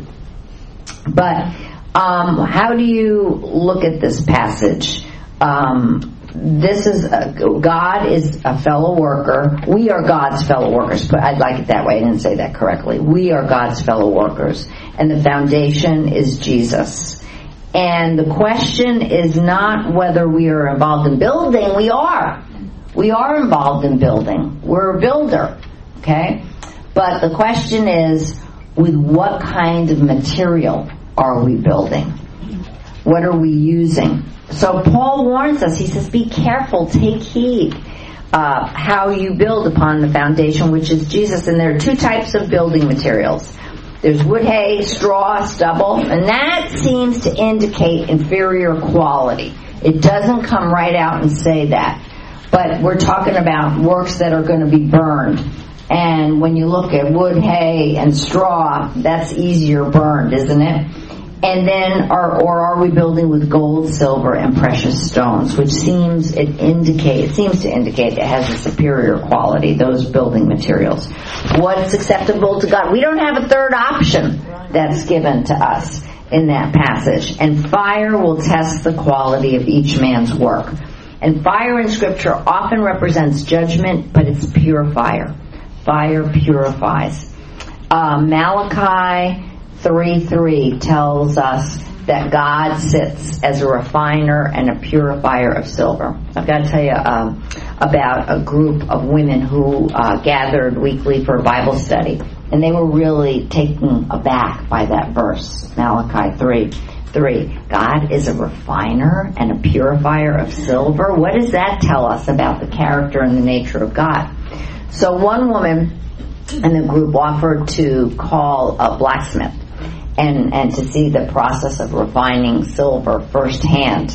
But um, how do you look at this passage? Um, this is a, God is a fellow worker. We are God's fellow workers. But I'd like it that way. I didn't say that correctly. We are God's fellow workers, and the foundation is Jesus. And the question is not whether we are involved in building. We are. We are involved in building. We're a builder. Okay? But the question is, with what kind of material are we building? What are we using? So Paul warns us. He says, be careful, take heed uh, how you build upon the foundation, which is Jesus. And there are two types of building materials. There's wood, hay, straw, stubble, and that seems to indicate inferior quality. It doesn't come right out and say that. But we're talking about works that are going to be burned. And when you look at wood, hay, and straw, that's easier burned, isn't it? And then, are, or are we building with gold, silver, and precious stones, which seems it indicate it seems to indicate it has a superior quality. Those building materials. What's acceptable to God? We don't have a third option that's given to us in that passage. And fire will test the quality of each man's work. And fire in Scripture often represents judgment, but it's pure fire. Fire purifies. Uh, Malachi three three tells us that God sits as a refiner and a purifier of silver. I've got to tell you um, about a group of women who uh, gathered weekly for a Bible study, and they were really taken aback by that verse, Malachi three three. God is a refiner and a purifier of silver. What does that tell us about the character and the nature of God? So one woman in the group offered to call a blacksmith and, and to see the process of refining silver firsthand.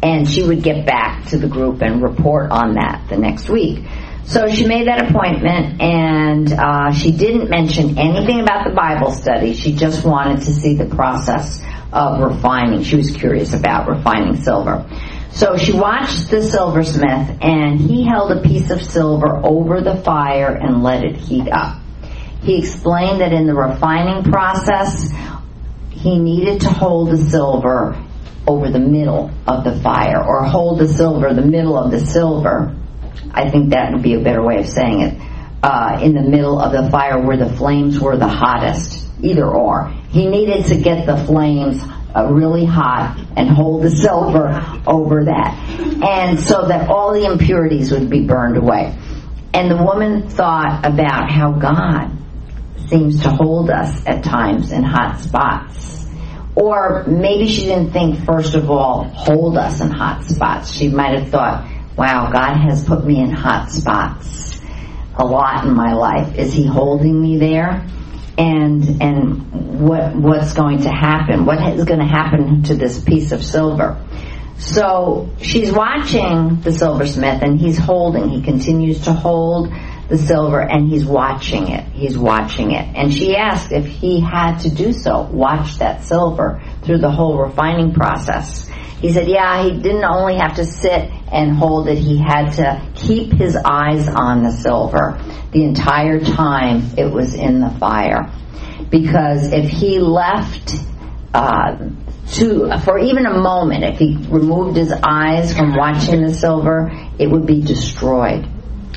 and she would get back to the group and report on that the next week. So she made that appointment, and uh, she didn't mention anything about the Bible study. She just wanted to see the process of refining. She was curious about refining silver. So she watched the silversmith, and he held a piece of silver over the fire and let it heat up. He explained that in the refining process, he needed to hold the silver over the middle of the fire, or hold the silver, the middle of the silver. I think that would be a better way of saying it. Uh, in the middle of the fire where the flames were the hottest. Either or. He needed to get the flames uh, really hot and hold the silver over that. And so that all the impurities would be burned away. And the woman thought about how God seems to hold us at times in hot spots. Or maybe she didn't think, first of all, hold us in hot spots. She might have thought, wow, God has put me in hot spots a lot in my life. Is He holding me there? And and what what's going to happen? What is going to happen to this piece of silver? So she's watching the silversmith, and he's holding. He continues to hold the silver, and he's watching it. He's watching it. And she asked if he had to do so, watch that silver through the whole refining process. He said, yeah, he didn't only have to sit and hold it, he had to keep his eyes on the silver the entire time it was in the fire. Because if he left uh, to for even a moment, if he removed his eyes from watching the silver, it would be destroyed.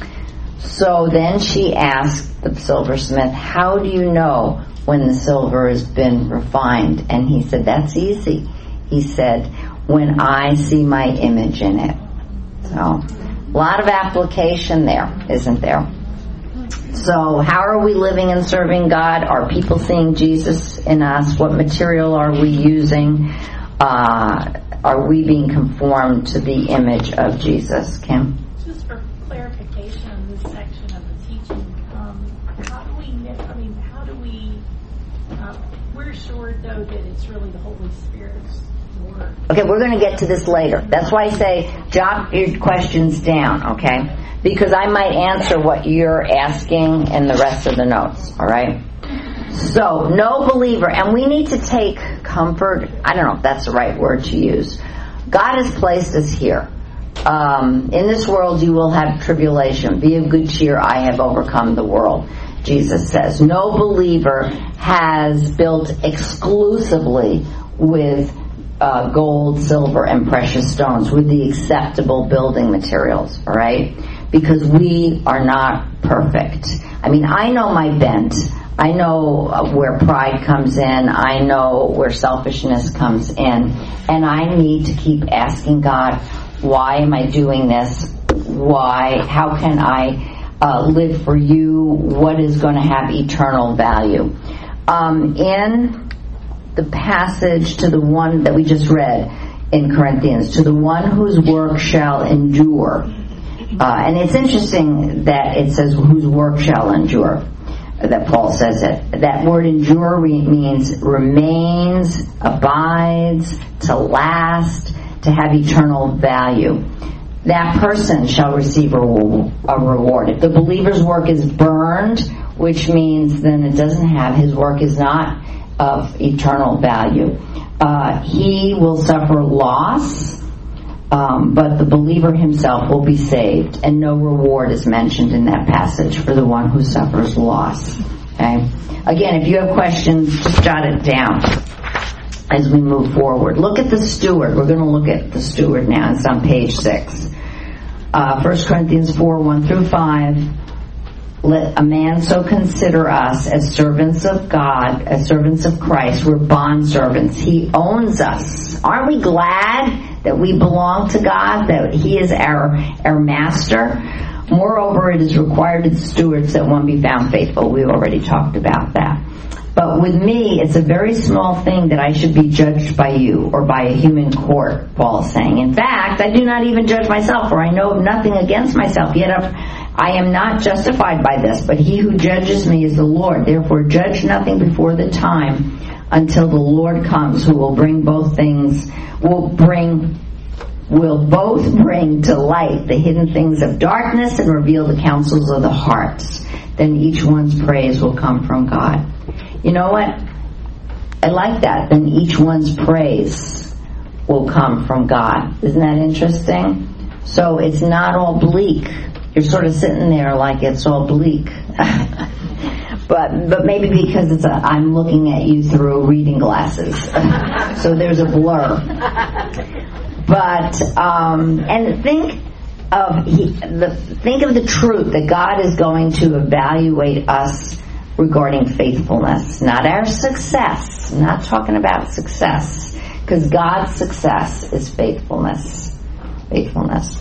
So then she asked the silversmith, how do you know when the silver has been refined? And he said, that's easy. He said, when I see my image in it. So, a lot of application there, isn't there? So, how are we living and serving God? Are people seeing Jesus in us? What material are we using? Uh, are we being conformed to the image of Jesus? Kim? Just for clarification on this section of the teaching, um, how do we, I mean, how do we, uh, we're sure, though, that it's really the Holy Spirit's work. Okay, we're going to get to this later. That's why I say jot your questions down, okay? Because I might answer what you're asking in the rest of the notes, all right? So, no believer, and we need to take comfort. I don't know if that's the right word to use. God has placed us here. Um, in this world you will have tribulation. Be of good cheer, I have overcome the world, Jesus says. No believer has built exclusively with uh, gold, silver, and precious stones, with the acceptable building materials, all right? Because we are not perfect. I mean, I know my bent. I know uh, where pride comes in. I know where selfishness comes in. And I need to keep asking God, why am I doing this? Why? How can I uh, live for you? What is going to have eternal value? Um, in the passage to the one that we just read in Corinthians, to the one whose work shall endure. Uh, and it's interesting that it says whose work shall endure, that Paul says it. That word endure re- means remains, abides, to last, to have eternal value. That person shall receive a, a reward. If the believer's work is burned, which means then it doesn't have, his work is not of eternal value. Uh, he will suffer loss, um, but the believer himself will be saved, and no reward is mentioned in that passage for the one who suffers loss. Okay? Again, if you have questions, just jot it down as we move forward. Look at the steward. We're going to look at the steward now. It's on page six. Uh, First Corinthians four, one through five. Let a man so consider us as servants of God, as servants of Christ. We're bond servants. He owns us. Aren't we glad that we belong to God, that He is our, our master? Moreover, it is required of stewards that one be found faithful. We already talked about that. But with me, it's a very small thing that I should be judged by you or by a human court, Paul is saying. In fact, I do not even judge myself, for I know of nothing against myself. Yet I am not justified by this, but he who judges me is the Lord. Therefore, judge nothing before the time until the Lord comes, who will bring both things, will bring will both bring to light the hidden things of darkness and reveal the counsels of the hearts. Then each one's praise will come from God. You know what? I like that. Then each one's praise will come from God. Isn't that interesting? So it's not all bleak. You're sort of sitting there like it's all bleak. But but maybe because it's a, I'm looking at you through reading glasses. So there's a blur. But um, and think of he, the think of the truth that God is going to evaluate us regarding faithfulness, not our success. I'm not talking about success, because God's success is faithfulness. Faithfulness.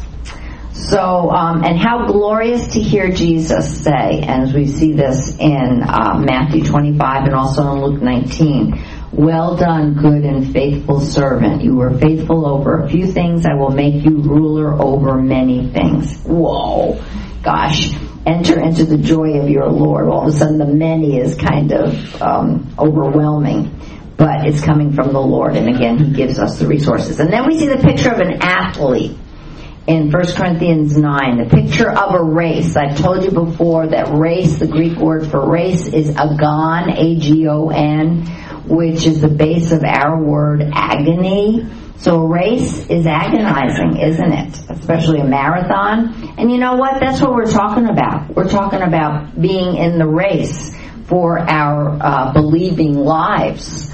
So, um, and how glorious to hear Jesus say, and as we see this in uh, Matthew twenty-five and also in Luke nineteen, well done, good and faithful servant. You were faithful over a few things. I will make you ruler over many things. Whoa. Gosh. Enter into the joy of your Lord. All of a sudden the many is kind of um, overwhelming. But it's coming from the Lord. And again, He gives us the resources. And then we see the picture of an athlete in First Corinthians nine, the picture of a race. I've told you before that race, the Greek word for race, is agon, A G O N, which is the base of our word agony. So a race is agonizing, isn't it? Especially a marathon. And you know what? That's what we're talking about. We're talking about being in the race for our uh, believing lives.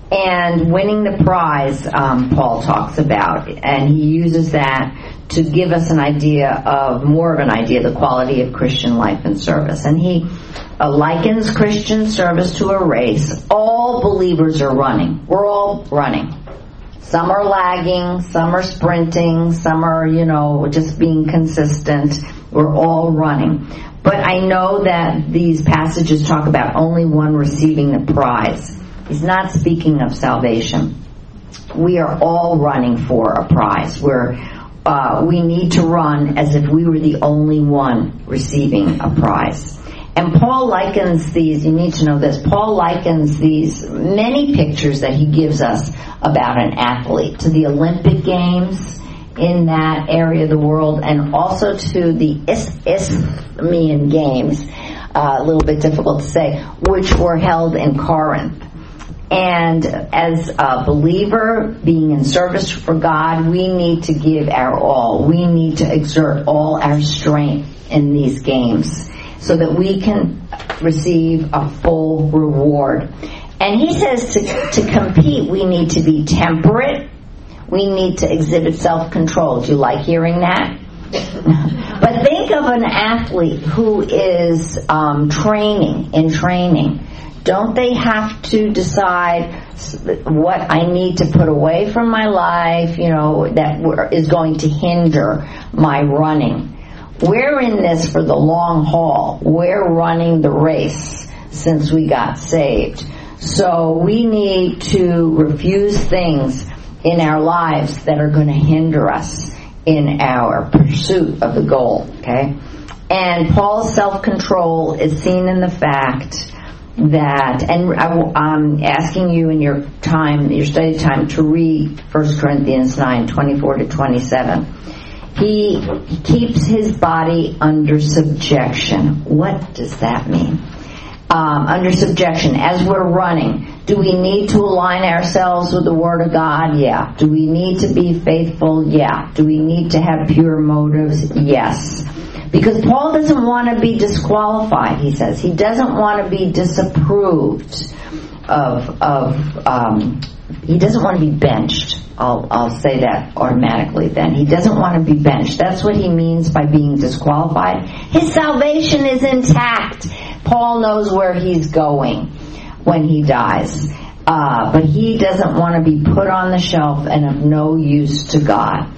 And winning the prize, um, Paul talks about. And he uses that to give us an idea of, more of an idea, the quality of Christian life and service. And he uh, likens Christian service to a race. All believers are running. We're all running. Some are lagging, some are sprinting, some are, you know, just being consistent. We're all running. But I know that these passages talk about only one receiving the prize. He's not speaking of salvation. We are all running for a prize. We're Uh, we need to run as if we were the only one receiving a prize. And Paul likens these, you need to know this, Paul likens these many pictures that he gives us about an athlete to the Olympic Games in that area of the world, and also to the Is- Isthmian Games, uh, a little bit difficult to say, which were held in Corinth. And as a believer, being in service for God, we need to give our all. We need to exert all our strength in these games so that we can receive a full reward. And he says to, to compete, we need to be temperate. We need to exhibit self-control. Do you like hearing that? But think of an athlete who is um, training, in training. Don't they have to decide what I need to put away from my life, you know, that is going to hinder my running? We're in this for the long haul. We're running the race since we got saved. So we need to refuse things in our lives that are going to hinder us in our pursuit of the goal, okay? And Paul's self-control is seen in the fact that, and I'm asking you in your time, your study time, to read First Corinthians nine, twenty-four to twenty-seven. He keeps his body under subjection. What does that mean? Um, under subjection, as we're running, do we need to align ourselves with the Word of God? Yeah. Do we need to be faithful? Yeah. Do we need to have pure motives? Yes. Because Paul doesn't want to be disqualified, he says. He doesn't want to be disapproved of, of um, he doesn't want to be benched. I'll, I'll say that automatically then. He doesn't want to be benched. That's what he means by being disqualified. His salvation is intact. Paul knows where he's going when he dies. Uh, but he doesn't want to be put on the shelf and of no use to God.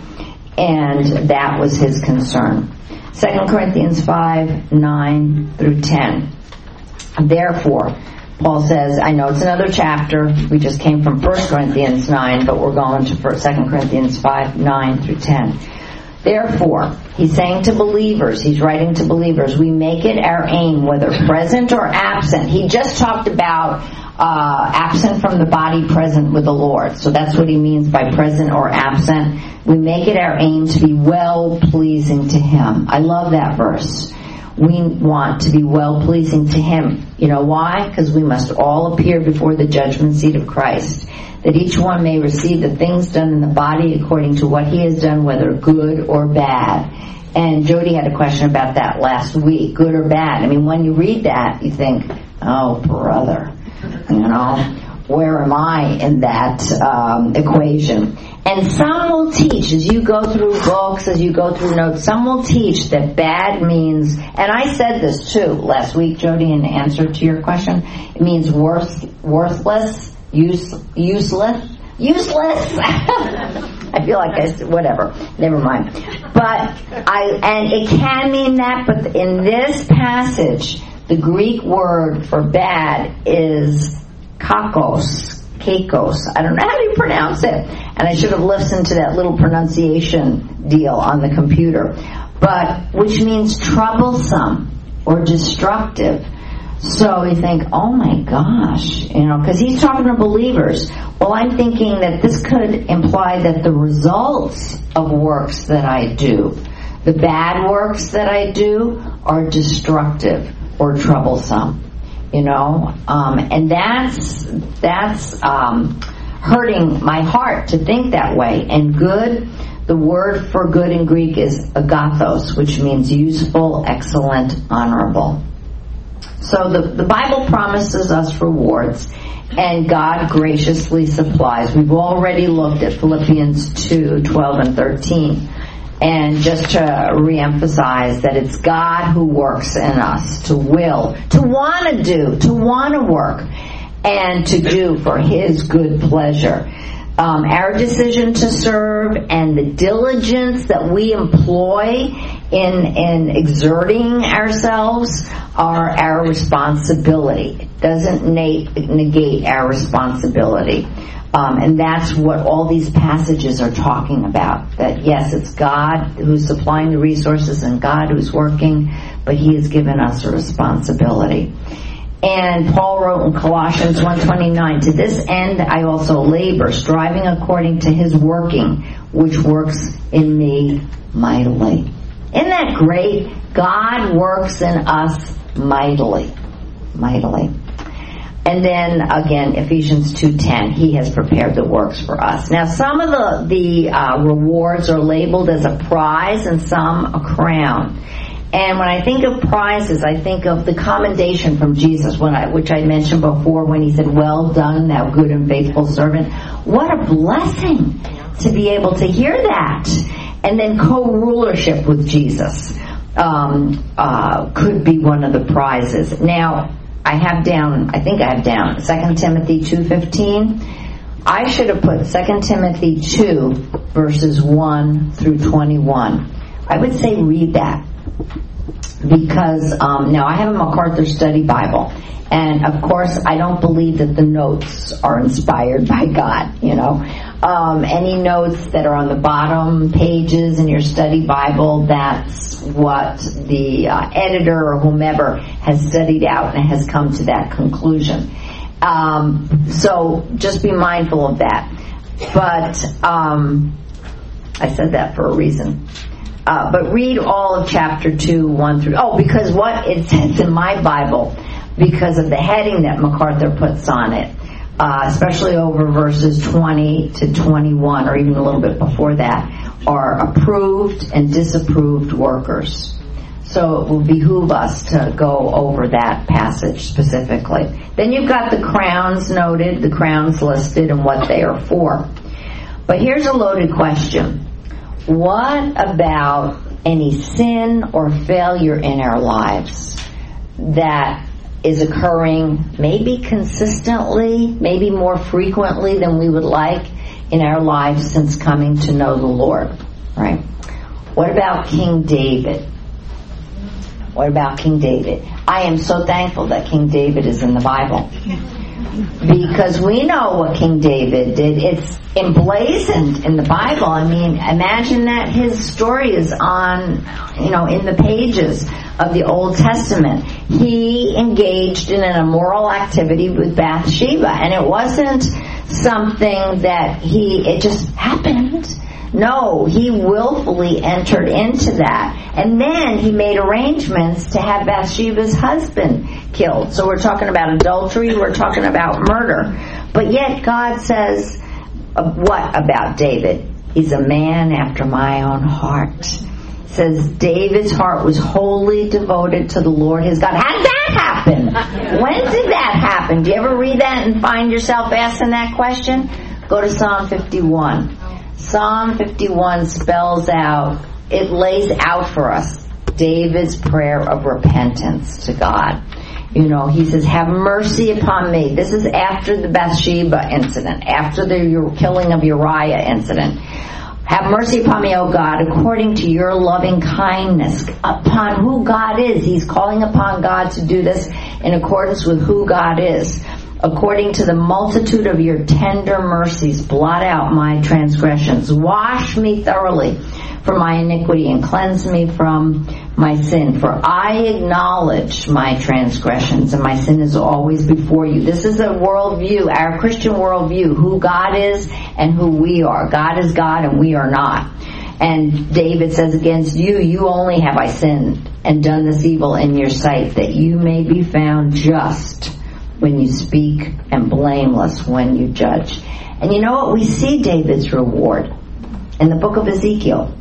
And that was his concern. Second Corinthians five, nine through ten. Therefore, Paul says, I know it's another chapter. We just came from First Corinthians nine, but we're going to Second Corinthians five, nine through ten. Therefore, he's saying to believers, he's writing to believers, we make it our aim, whether present or absent. He just talked about uh, absent from the body, present with the Lord. So that's what he means by present or absent. We make it our aim to be well-pleasing to him. I love that verse. We want to be well-pleasing to him. You know why? Because we must all appear before the judgment seat of Christ, that each one may receive the things done in the body according to what he has done, whether good or bad. And Jody had a question about that last week, good or bad. I mean, when you read that, you think, oh, brother, you know, where am I in that um, equation? And some will teach, as you go through books, as you go through notes, some will teach that bad means, and I said this too last week, Jody, in answer to your question, it means worth, worthless, use, useless, useless. I feel like I said, whatever, never mind. But I, and it can mean that, but in this passage, the Greek word for bad is kakos. Kakos. I don't know how do you pronounce it. And I should have listened to that little pronunciation deal on the computer. But, which means troublesome or destructive. So we think, oh my gosh, you know, because he's talking to believers. Well, I'm thinking that this could imply that the results of works that I do, the bad works that I do, are destructive or troublesome. You know, um, and that's that's um, hurting my heart to think that way. And good, the word for good in Greek is agathos, which means useful, excellent, honorable. So the, the Bible promises us rewards, and God graciously supplies. We've already looked at Philippians two, twelve, and thirteen. And just to reemphasize that it's God who works in us to will, to want to do, to want to work, and to do for his good pleasure. Um, our decision to serve and the diligence that we employ in, in exerting ourselves are our responsibility. It doesn't negate, negate our responsibility. Um, and that's what all these passages are talking about. That yes, it's God who's supplying the resources and God who's working, but he has given us a responsibility. And Paul wrote in Colossians one twenty-nine, to this end I also labor, striving according to his working, which works in me mightily. Isn't that great? God works in us mightily. Mightily. And then again, Ephesians two ten, he has prepared the works for us. Now, some of the the uh, rewards are labeled as a prize, and some a crown. And when I think of prizes, I think of the commendation from Jesus, when I, which I mentioned before, when he said, "Well done, thou good and faithful servant." What a blessing to be able to hear that, and then co-rulership with Jesus um, uh, could be one of the prizes. Now, I have down, I think I have down, Second Timothy two fifteen. I should have put Second Timothy two, verses one through twenty-one. I would say read that. Because, um, now I have a MacArthur Study Bible. And of course, I don't believe that the notes are inspired by God, you know. Um, any notes that are on the bottom pages in your study Bible, that's what the uh, editor or whomever has studied out and has come to that conclusion. Um, so just be mindful of that. But um, I said that for a reason. Uh, but read all of chapter two, one through... Oh, because what it says in my Bible, because of the heading that MacArthur puts on it, uh, especially over verses twenty to twenty-one, or even a little bit before that, are approved and disapproved workers. So it will behoove us to go over that passage specifically. Then you've got the crowns noted, the crowns listed, and what they are for. But here's a loaded question. What about any sin or failure in our lives that is occurring maybe consistently, maybe more frequently than we would like in our lives since coming to know the Lord, right? What about King David? What about King David? I am so thankful that King David is in the Bible. Because we know what King David did. It's emblazoned in the Bible. I mean, imagine that his story is on, you know, in the pages of the Old Testament. He engaged in an immoral activity with Bathsheba, and it wasn't something that he, it just happened. No, he willfully entered into that. And then he made arrangements to have Bathsheba's husband killed. So we're talking about adultery, we're talking about murder. But yet God says, uh, what about David? He's a man after my own heart. It says David's heart was wholly devoted to the Lord his God. How did that happen? When did that happen? Do you ever read that and find yourself asking that question? Go to Psalm fifty-one. Psalm fifty-one spells out, it lays out for us David's prayer of repentance to God. You know, he says, have mercy upon me. This is after the Bathsheba incident, after the killing of Uriah incident. Have mercy upon me, O God, according to your loving kindness, upon who God is. He's calling upon God to do this in accordance with who God is. According to the multitude of your tender mercies, blot out my transgressions. Wash me thoroughly from my iniquity and cleanse me from my sin. For I acknowledge my transgressions and my sin is always before you. This is a worldview, our Christian worldview, who God is and who we are. God is God and we are not. And David says, against you, you only have I sinned and done this evil in your sight, that you may be found just when you speak and blameless when you judge. And you know what? We see David's reward in the book of Ezekiel.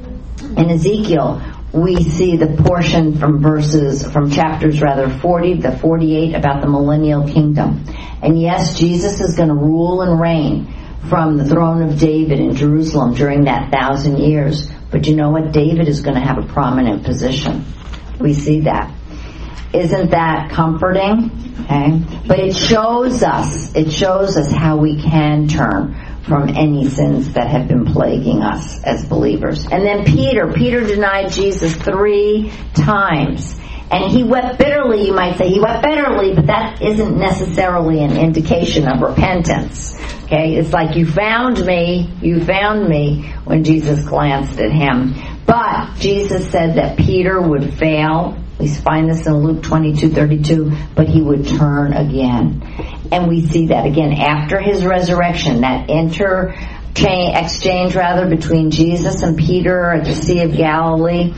In Ezekiel, we see the portion from verses, from chapters rather, forty to forty-eight about the millennial kingdom. And yes, Jesus is going to rule and reign from the throne of David in Jerusalem during that thousand years. But you know what? David is going to have a prominent position. We see that. Isn't that comforting? Okay. But it shows us, it shows us how we can turn from any sins that have been plaguing us as believers. And then Peter, Peter denied Jesus three times. And he wept bitterly, you might say. He wept bitterly, but that isn't necessarily an indication of repentance. Okay, it's like you found me, you found me when Jesus glanced at him. But Jesus said that Peter would fail. We find this in Luke twenty-two thirty-two, but he would turn again. And we see that again after his resurrection, that inter exchange rather between Jesus and Peter at the Sea of Galilee.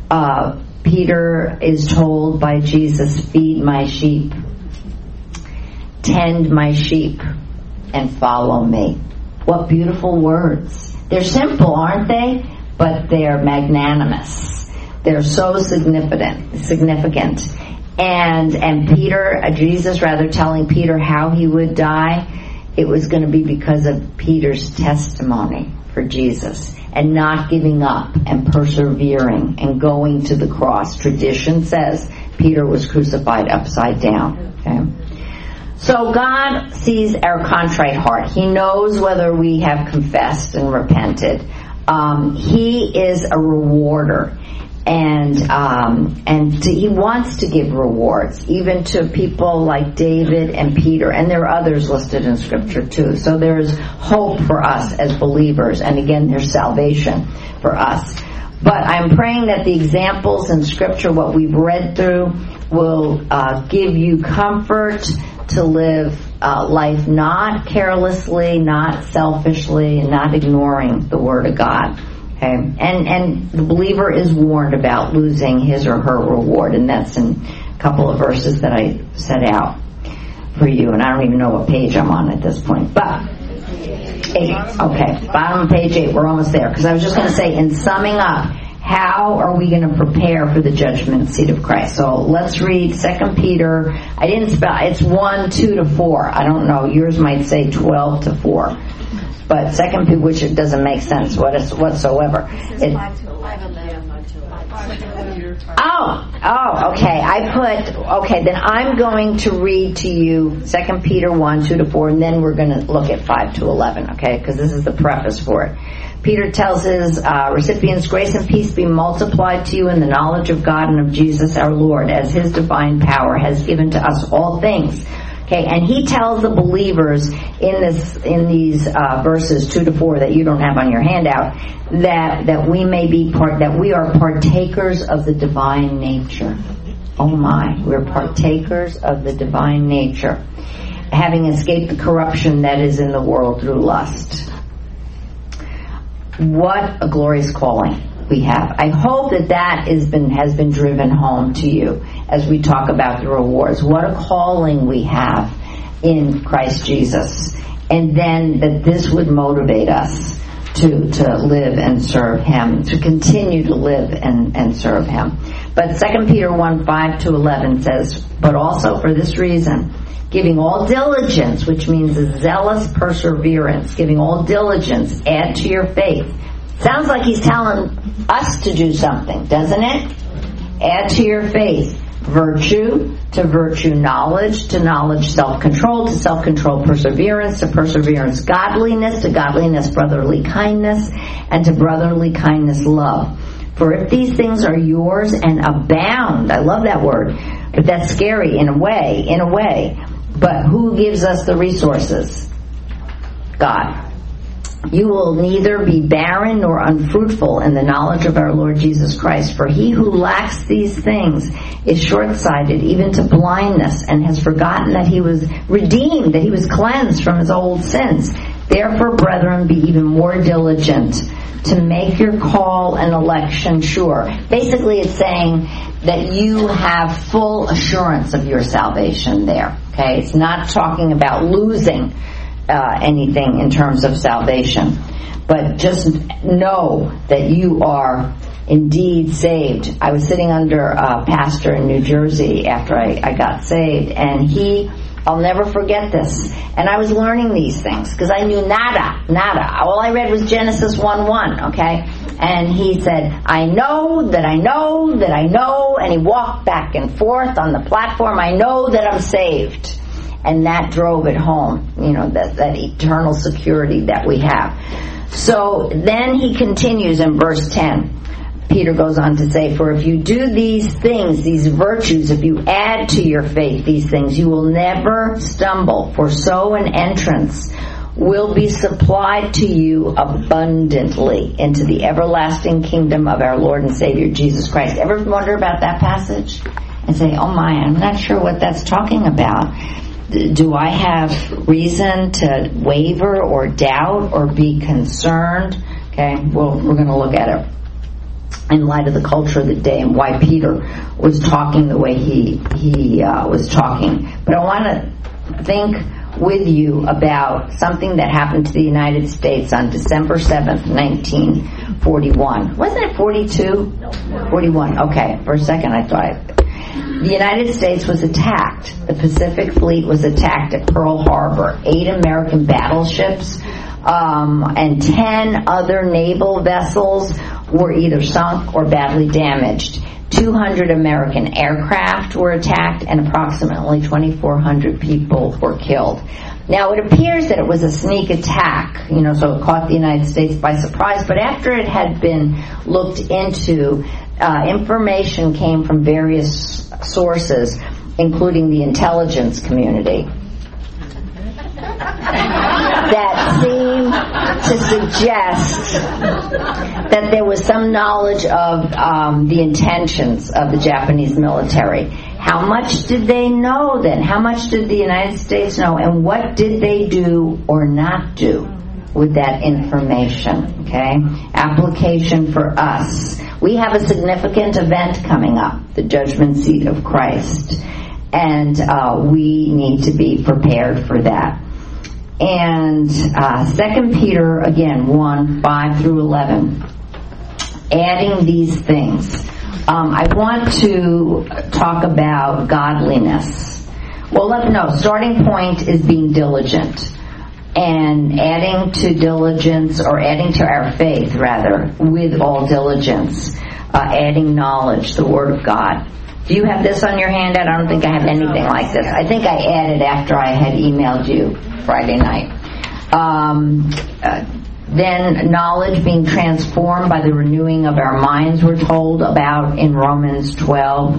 Uh, Peter is told by Jesus, feed my sheep, tend my sheep, and follow me. What beautiful words. They're simple, aren't they? But they're magnanimous. They're so significant, significant. And, and Peter, Jesus rather telling Peter how he would die, it was going to be because of Peter's testimony for Jesus and not giving up and persevering and going to the cross. Tradition says Peter was crucified upside down. Okay? So God sees our contrite heart. He knows whether we have confessed and repented. Um, he is a rewarder. And um, and to, he wants to give rewards, even to people like David and Peter, and there are others listed in Scripture too. So there's hope for us as believers, and again, there's salvation for us. But I'm praying that the examples in Scripture, what we've read through, will uh, give you comfort to live uh, life not carelessly, not selfishly, and not ignoring the Word of God. Okay, and and the believer is warned about losing his or her reward, and that's in a couple of verses that I set out for you, and I don't even know what page I'm on at this point, but eight, okay, bottom of page eight, we're almost there, because I was just going to say, in summing up, how are we going to prepare for the judgment seat of Christ? So let's read Second Peter. I didn't spell, it's one, two to four. I don't know, yours might say twelve to four. But Second Peter, which it doesn't make sense whatsoever. It, oh, oh, okay. I put, okay, then I'm going to read to you Second Peter one, two to four, and then we're going to look at five to eleven, okay, because this is the preface for it. Peter tells his uh, recipients, grace and peace be multiplied to you in the knowledge of God and of Jesus our Lord, as his divine power has given to us all things Okay, and he tells the believers in this in these uh, verses two to four that you don't have on your handout that that we may be part that we are partakers of the divine nature. Oh my, we're partakers of the divine nature, having escaped the corruption that is in the world through lust. What a glorious calling we have. I hope that that has been has been driven home to you as we talk about the rewards. What a calling we have in Christ Jesus. And then that this would motivate us to, to live and serve Him, to continue to live and, and serve Him. But Second Peter one, five to eleven says, but also for this reason, giving all diligence, which means a zealous perseverance, giving all diligence, add to your faith. Sounds like he's telling us to do something, doesn't it? Add to your faith virtue, to virtue knowledge, to knowledge self-control, to self-control perseverance, to perseverance godliness, to godliness brotherly kindness, and to brotherly kindness love. For if these things are yours and abound, I love that word, but that's scary in a way, in a way. But who gives us the resources? God. You will neither be barren nor unfruitful in the knowledge of our Lord Jesus Christ. For he who lacks these things is short-sighted, even to blindness, and has forgotten that he was redeemed, that he was cleansed from his old sins. Therefore, brethren, be even more diligent to make your call and election sure. Basically, it's saying that you have full assurance of your salvation there. Okay, it's not talking about losing uh, anything in terms of salvation, but just know that you are indeed saved. I was sitting under a pastor in New Jersey after I, I got saved, and he, I'll never forget this. And I was learning these things because I knew nada, nada. All I read was Genesis one one, okay? And he said, I know that I know that I know, and he walked back and forth on the platform, I know that I'm saved. And that drove it home, you know, that, that eternal security that we have. So then he continues in verse ten. Peter goes on to say, for if you do these things, these virtues, if you add to your faith these things, you will never stumble. For so an entrance will be supplied to you abundantly into the everlasting kingdom of our Lord and Savior Jesus Christ. Ever wonder about that passage? And say, oh my, I'm not sure what that's talking about. Do I have reason to waver or doubt or be concerned? Okay, well, we're going to look at it in light of the culture of the day and why Peter was talking the way he he uh, was talking. But I want to think with you about something that happened to the United States on December seventh, nineteen forty-one. Wasn't it forty-two? forty-one. Okay, for a second I thought I... The United States was attacked. The Pacific Fleet was attacked at Pearl Harbor. Eight American battleships um, and ten other naval vessels were either sunk or badly damaged. two hundred American aircraft were attacked and approximately twenty-four hundred people were killed. Now, it appears that it was a sneak attack, you know, so it caught the United States by surprise. But after it had been looked into, uh, information came from various sources, including the intelligence community, that seemed to suggest that there was some knowledge of um, the intentions of the Japanese military. How much did they know then? How much did the United States know? And what did they do or not do with that information? Okay? Application for us. We have a significant event coming up, the judgment seat of Christ. And uh, we need to be prepared for that. And uh, Second Peter, again, one, five through eleven. Adding these things. Um, I want to talk about godliness. Well, let no. Starting point is being diligent, and adding to diligence, or adding to our faith, rather, with all diligence. Uh, adding knowledge, the Word of God. Do you have this on your handout? I don't think I have anything like this. I think I added after I had emailed you Friday night. Um, uh, Then knowledge being transformed by the renewing of our minds, we're told about in Romans twelve.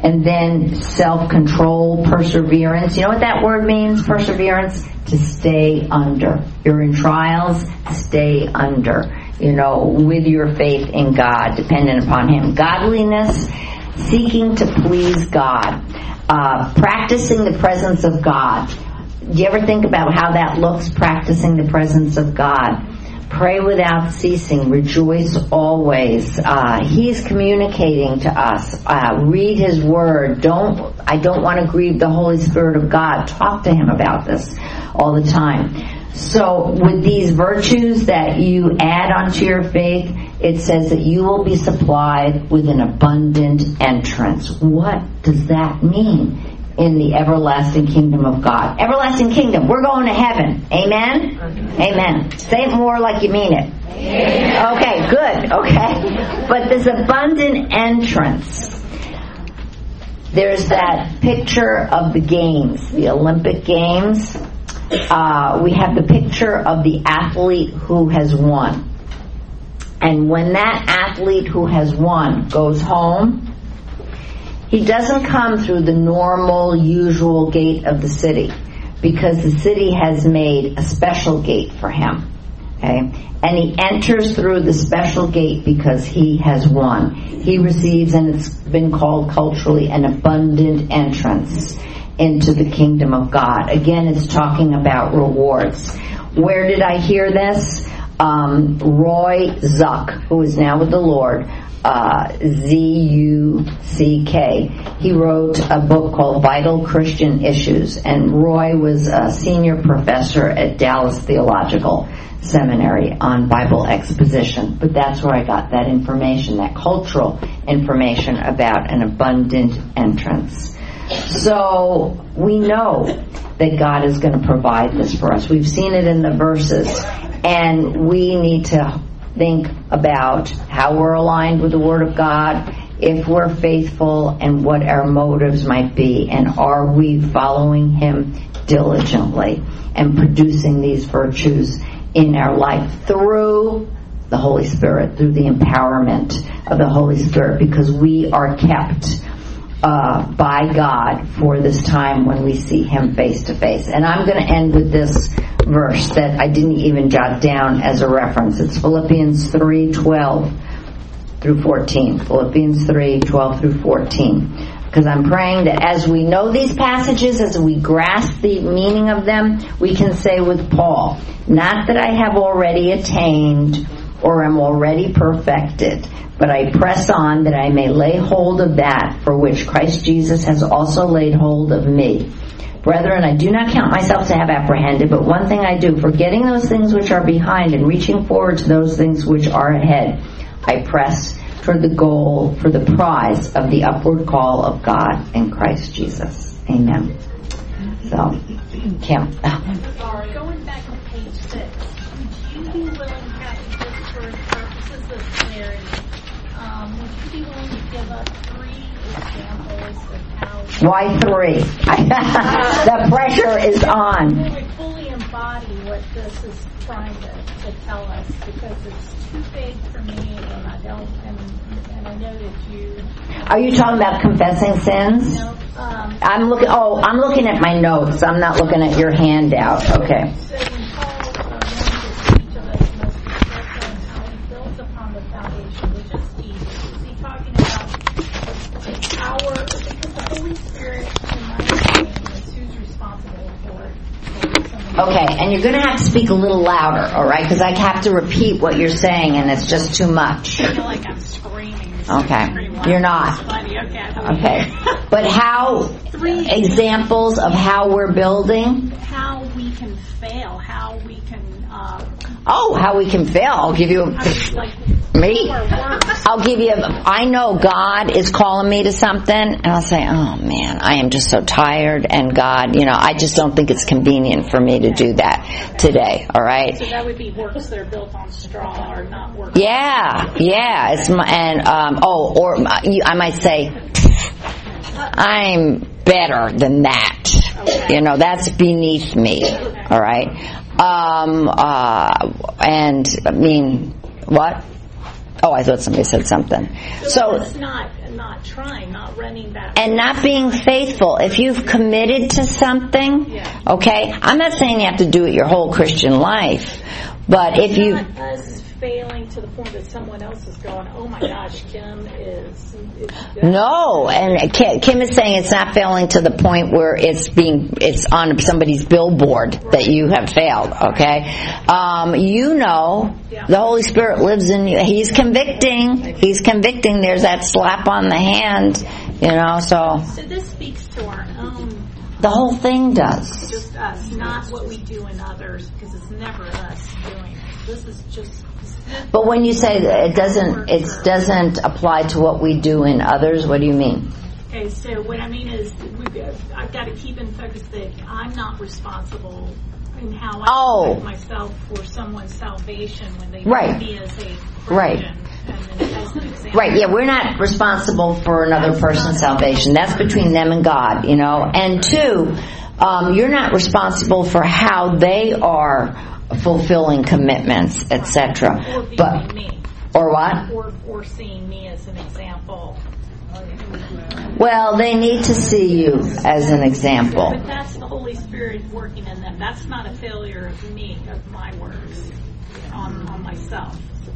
And then self-control, perseverance. You know what that word means, perseverance? To stay under. You're in trials, stay under. You know, with your faith in God, dependent upon Him. Godliness, seeking to please God. Uh, practicing the presence of God. Do you ever think about how that looks, practicing the presence of God? Pray without ceasing. Rejoice always. Uh, he's communicating to us. Uh, read His Word. Don't. I don't want to grieve the Holy Spirit of God. Talk to Him about this all the time. So with these virtues that you add onto your faith, it says that you will be supplied with an abundant entrance. What does that mean? In the everlasting kingdom of God. Everlasting kingdom. We're going to heaven. Amen? Amen. Amen. Say it more like you mean it. Amen. Okay, good. Okay. But this abundant entrance. There's that picture of the games, the Olympic Games. Uh, we have the picture of the athlete who has won. And when that athlete who has won goes home, he doesn't come through the normal, usual gate of the city, because the city has made a special gate for him. Okay? And he enters through the special gate because he has won. He receives, and it's been called culturally, an abundant entrance into the kingdom of God. Again, it's talking about rewards. Where did I hear this? Um, Roy Zuck, who is now with the Lord, Uh, Z U C K. He wrote a book called Vital Christian Issues, and Roy was a senior professor at Dallas Theological Seminary on Bible exposition. But that's where I got that information, that cultural information about an abundant entrance. So we know that God is going to provide this for us. We've seen it in the verses, and we need to think about how we're aligned with the Word of God, if we're faithful, and what our motives might be, and are we following Him diligently and producing these virtues in our life through the Holy Spirit, through the empowerment of the Holy Spirit, because we are kept uh, by God for this time when we see Him face to face. And I'm going to end with this verse that I didn't even jot down as a reference. It's Philippians three twelve through fourteen. Philippians three twelve through fourteen. Because I'm praying that as we know these passages, as we grasp the meaning of them, we can say with Paul, not that I have already attained or am already perfected, but I press on that I may lay hold of that for which Christ Jesus has also laid hold of me. Brethren, I do not count myself to have apprehended, but one thing I do, forgetting those things which are behind and reaching forward to those things which are ahead, I press toward the goal for the prize of the upward call of God in Christ Jesus. Amen. So, Kim. Sorry, going back to page six, would you be willing to have, just for purposes of clarity, um, would you be willing to give us three examples of how... Why three? The pressure is on. Really fully embody what this is trying to, to tell us, because it's too big for me, and I don't, and, and I know that you... Are you talking about confessing sins? No, um, I'm looking. Oh, I'm looking at my notes. I'm not looking at your handout. Okay. So when Paul uh, wanted to teach us most careful and how he built upon the foundation, which is Jesus, is he talking about the power, because the Holy Spirit, in my opinion, is who's responsible for it. Okay, and you're going to have to speak a little louder, all right? Because I have to repeat what you're saying, and it's just too much. I feel like I'm screaming. Okay, you're not. Okay, but how, Three examples of how we're building? How we can fail, how we can... Uh, Oh, how we can fail. I'll give you a... like, Me? or worse. I'll give you a... I know God is calling me to something, and I'll say, oh, man, I am just so tired, and God, you know, I just don't think it's convenient for me to do that today, all right? So that would be works that are built on straw or not works. Yeah, yeah. It's my, and, um, oh, or I might say, I'm better than that. You know, that's beneath me, all right? Um, uh, and, I mean, what? Oh, I thought somebody said something. So, So, it's not not trying, not running that. And not being faithful. If you've committed to something, yeah. okay, I'm not saying you have to do it your whole Christian life, but if it's you... not us failing to the point that someone else is going, oh my gosh, Kim is... is no, and Kim is saying it's not failing to the point where it's being, it's on somebody's billboard right. that you have failed, okay? Um, you know, yeah. the Holy Spirit lives in you. He's convicting. He's convicting. There's that slap on the hand, you know, so... So this speaks to our own... The whole thing does. Just us, not what we do in others, because it's never us doing it. This is just... But when you say that it doesn't, it doesn't apply to what we do in others, what do you mean? Okay, so what I mean is we've, I've got to keep in focus that I'm not responsible in how I oh. conduct myself for someone's salvation when they right. me as a Christian. Right. And then as an example. Right, yeah, we're not responsible for another person's salvation. That's between them and God, you know. And two, um, you're not responsible for how they are fulfilling commitments, et cetera. Or being but me. Or what? Or, or seeing me as an example. Well, they need to see you as an example. But that's the Holy Spirit working in them. That's not a failure of me, of my works on, on myself.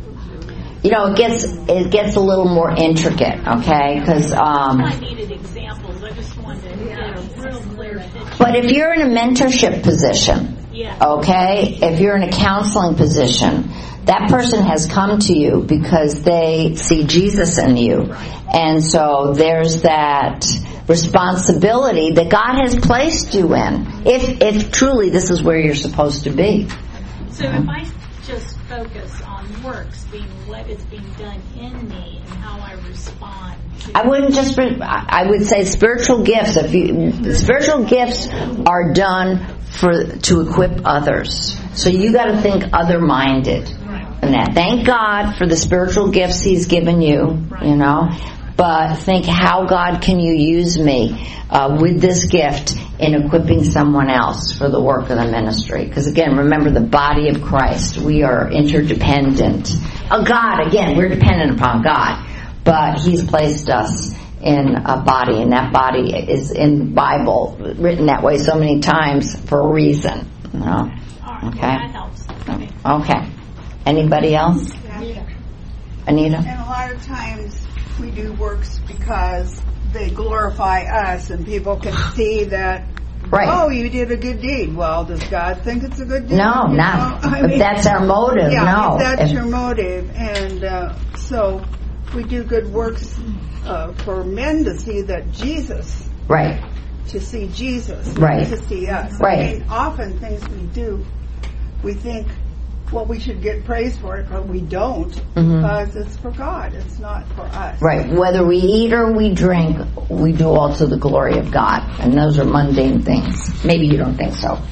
You know, it gets it gets a little more intricate, okay? Because um, I needed examples. I just wanted to get a real clear picture. But if you're in a mentorship position, yeah. okay, if you're in a counseling position, that person has come to you because they see Jesus in you. And so there's that responsibility that God has placed you in, if if truly this is where you're supposed to be. So if I just focus on works being what is being done in me and how I respond to I wouldn't just, I would say spiritual gifts. If you, spiritual gifts are done for to equip others. So you got to think other-minded. Right. And that. Thank God for the spiritual gifts He's given you, right. you know. But think, how God can you use me uh, with this gift in equipping someone else for the work of the ministry? Because again, remember the body of Christ. We are interdependent. Oh, God, again, we're dependent upon God. But He's placed us in a body, and that body is in the Bible, written that way so many times for a reason. You know? Okay. Well, that helps. Okay. Okay. Anybody else? Yeah. Anita? And a lot of times we do works because they glorify us, and people can see that. Right. Oh, you did a good deed. Well, does God think it's a good deed? No, You not. know? I If mean, that's our motive, yeah, no. if that's If- your motive, and uh, so we do good works uh, for men to see that Jesus, right. to see Jesus, Right. to see us. Right. I mean, often things we do, we think, well, we should get praise for it, but we don't, Mhm. because it's for God. It's not for us. Right. Whether we eat or we drink, we do all to the glory of God. And those are mundane things. Maybe you don't think so.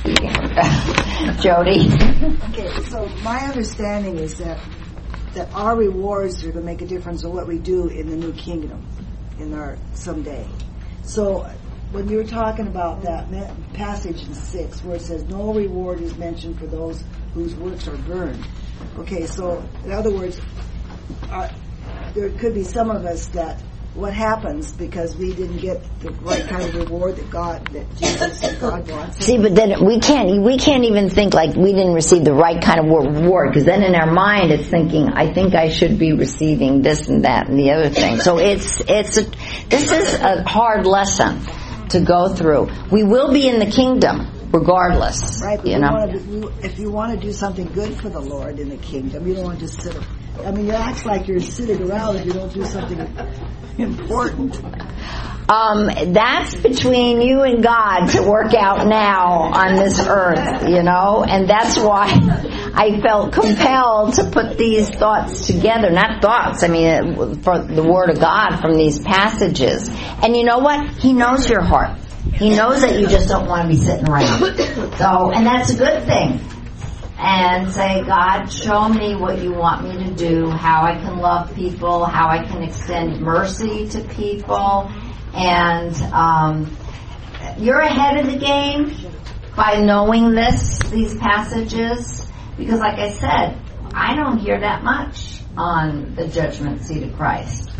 Jody? Okay, so my understanding is that that our rewards are going to make a difference in what we do in the new kingdom, in our someday. So when you were talking about that passage in six, where it says no reward is mentioned for those whose works are burned. Okay, so in other words, uh, there could be some of us that what happens because we didn't get the right kind of reward that God, that Jesus and God wants. See, but then we can't, we can't even think like we didn't receive the right kind of reward, because then in our mind it's thinking, I think I should be receiving this and that and the other thing. So it's, it's, a, this is a hard lesson to go through. We will be in the kingdom regardless. Right, but you you know? want to, if you want to do something good for the Lord in the kingdom, you don't want to just sit. I mean, it acts like you're sitting around if you don't do something important. Um, that's between you and God to work out now on this earth, you know, and that's why I felt compelled to put these thoughts together. Not thoughts, I mean, for the Word of God from these passages. And you know what? He knows your heart. He knows that you just don't want to be sitting around. So, and that's a good thing. And say, God, show me what you want me to do, how I can love people, how I can extend mercy to people. And um, you're ahead of the game by knowing this, these passages, because like I said, I don't hear that much on the judgment seat of Christ.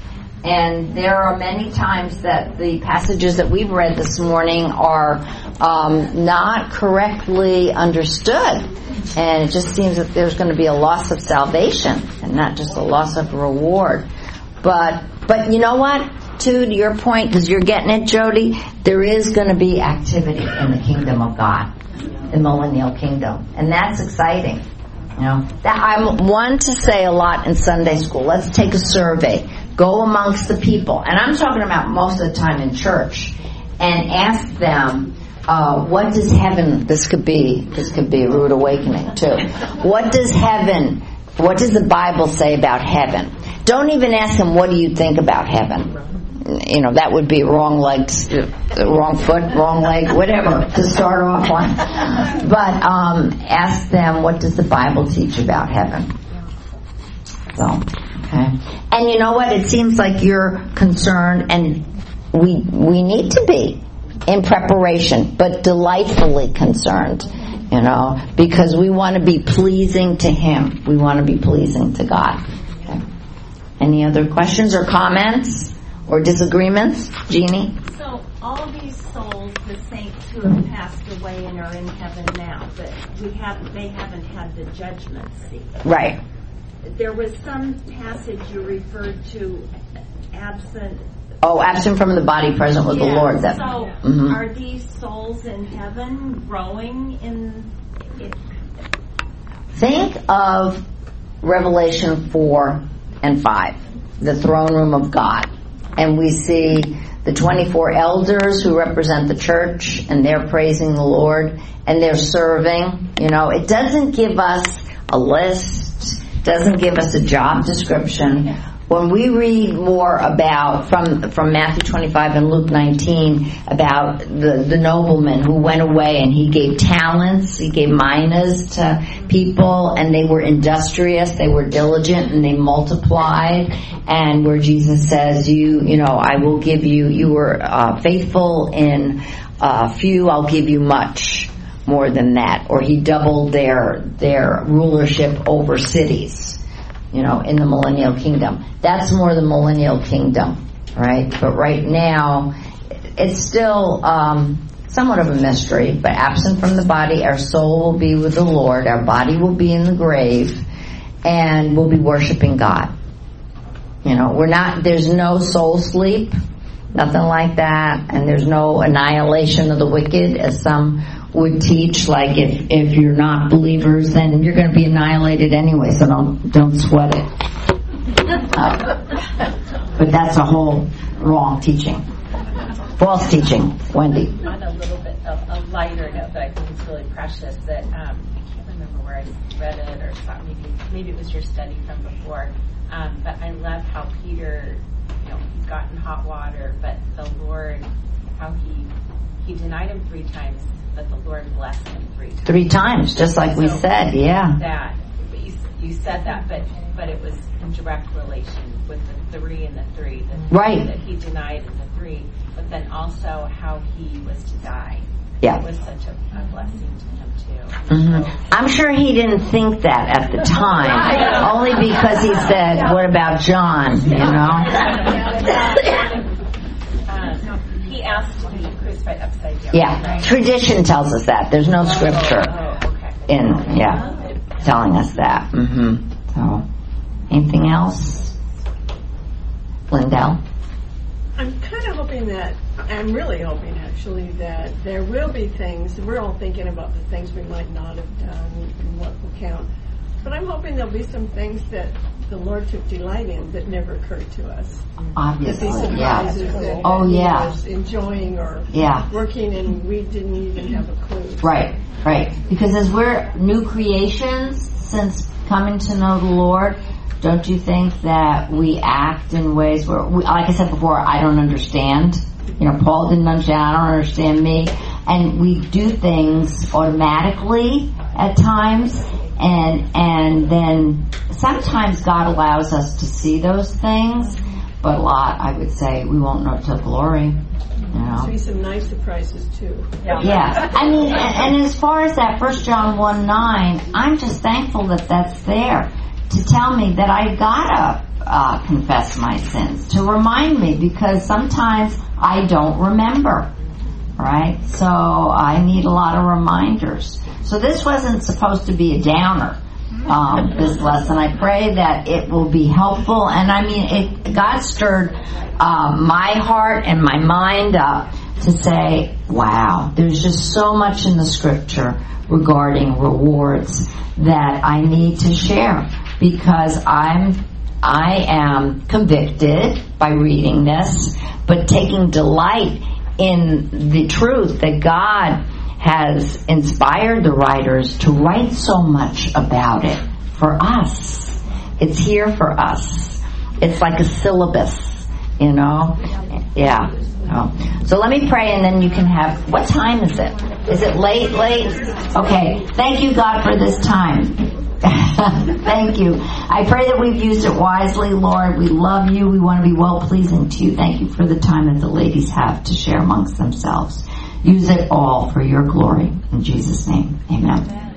And there are many times that the passages that we've read this morning are um, not correctly understood. And it just seems that there's going to be a loss of salvation and not just a loss of reward. But, but you know what? Too, to your point, because you're getting it, Jody, there is going to be activity in the kingdom of God, the millennial kingdom. And that's exciting. You know, that I'm one to say a lot in Sunday school. Let's take a survey. Go amongst the people. And I'm talking about most of the time in church. And ask them, uh, what does heaven, this could be, this could be a rude awakening too. What does heaven, what does the Bible say about heaven? Don't even ask them, what do you think about heaven? You know, that would be wrong legs, wrong foot, wrong leg, whatever, to start off on. But um, ask them, what does the Bible teach about heaven? So, okay. And you know what? It seems like you're concerned, and we we need to be in preparation, but delightfully concerned, you know, because we want to be pleasing to Him. We want to be pleasing to God. Okay. Any other questions or comments? Or disagreements? Jeannie? So all these souls, the saints who have passed away and are in heaven now, but we have they haven't had the judgment seat. Right. There was some passage you referred to, absent. Oh, absent from the body, present with yeah, the Lord. That, so mm-hmm. Are these souls in heaven growing in it? Think of Revelation four and five, the throne room of God. And we see the twenty-four elders who represent the church, and they're praising the Lord, and they're serving. You know, it doesn't give us a list, doesn't give us a job description. When we read more about, from from Matthew twenty-five and Luke nineteen, about the, the nobleman who went away and he gave talents, he gave minas to people, and they were industrious, they were diligent, and they multiplied. And where Jesus says, you, you know, I will give you, you were uh, faithful in uh, few, I'll give you much more than that. Or he doubled their their rulership over cities, you know, in the millennial kingdom. That's more the millennial kingdom, right? But right now, it's still um, somewhat of a mystery, but absent from the body, our soul will be with the Lord, our body will be in the grave, and we'll be worshiping God. You know, we're not, there's no soul sleep, nothing like that, and there's no annihilation of the wicked, as some would teach, like if if you're not believers, then you're going to be annihilated anyway, so don't don't sweat it. Uh, but that's a whole wrong teaching, false teaching. Wendy. On a little bit of a lighter note that I think is really precious, that um, I can't remember where I read it or saw, maybe maybe it was your study from before, um, but I love how Peter, you know, he's gotten hot water, but the Lord, how he he denied him three times, but the Lord blessed him three times. Three times, just like we so said, yeah. That, you, you said that, but but it was in direct relation with the three and the three. The right. Three that he denied in the three, but then also how he was to die. Yeah. It was such a, a blessing to him too. Mm-hmm. So, I'm sure he didn't think that at the time, only because he said, "What about John?" You know. um, he asked to be crucified upside down. Yeah, right? Tradition tells us that. There's no scripture Oh, okay. in yeah telling us that. Mm-hmm. So, anything else, Lindell? I'm kind of hoping that, I'm really hoping actually, that there will be things, we're all thinking about the things we might not have done and what will count, but I'm hoping there'll be some things that the Lord took delight in that never occurred to us. Obviously, That these yeah. surprises that Oh, he yeah. was enjoying or Yeah. working and we didn't even have a clue. Right, right. Because as we're new creations since coming to know the Lord, don't you think that we act in ways where, we, like I said before, I don't understand. You know, Paul didn't understand, I don't understand me. And we do things automatically at times, and and then sometimes God allows us to see those things, but a lot, I would say, we won't know till glory. You know. There'll be some nice surprises too. Yeah. yeah. I mean, and, and as far as that First John one nine, I'm just thankful that that's there to tell me that I got a, uh, confess my sins, to remind me, because sometimes I don't remember, right? So I need a lot of reminders. So this wasn't supposed to be a downer, um, this lesson. I pray that it will be helpful. And I mean, it, God stirred uh, my heart and my mind up to say, wow, there's just so much in the scripture regarding rewards that I need to share, because I'm I am convicted by reading this, but taking delight in the truth that God has inspired the writers to write so much about it for us. It's here for us. It's like a syllabus, you know? Yeah. Oh. So let me pray, and then you can have, what time is it? Is it late, late? Okay. Thank you, God, for this time. Thank you. I pray that we've used it wisely, Lord. We love you. We want to be well-pleasing to you. Thank you for the time that the ladies have to share amongst themselves. Use it all for your glory. In Jesus' name, amen.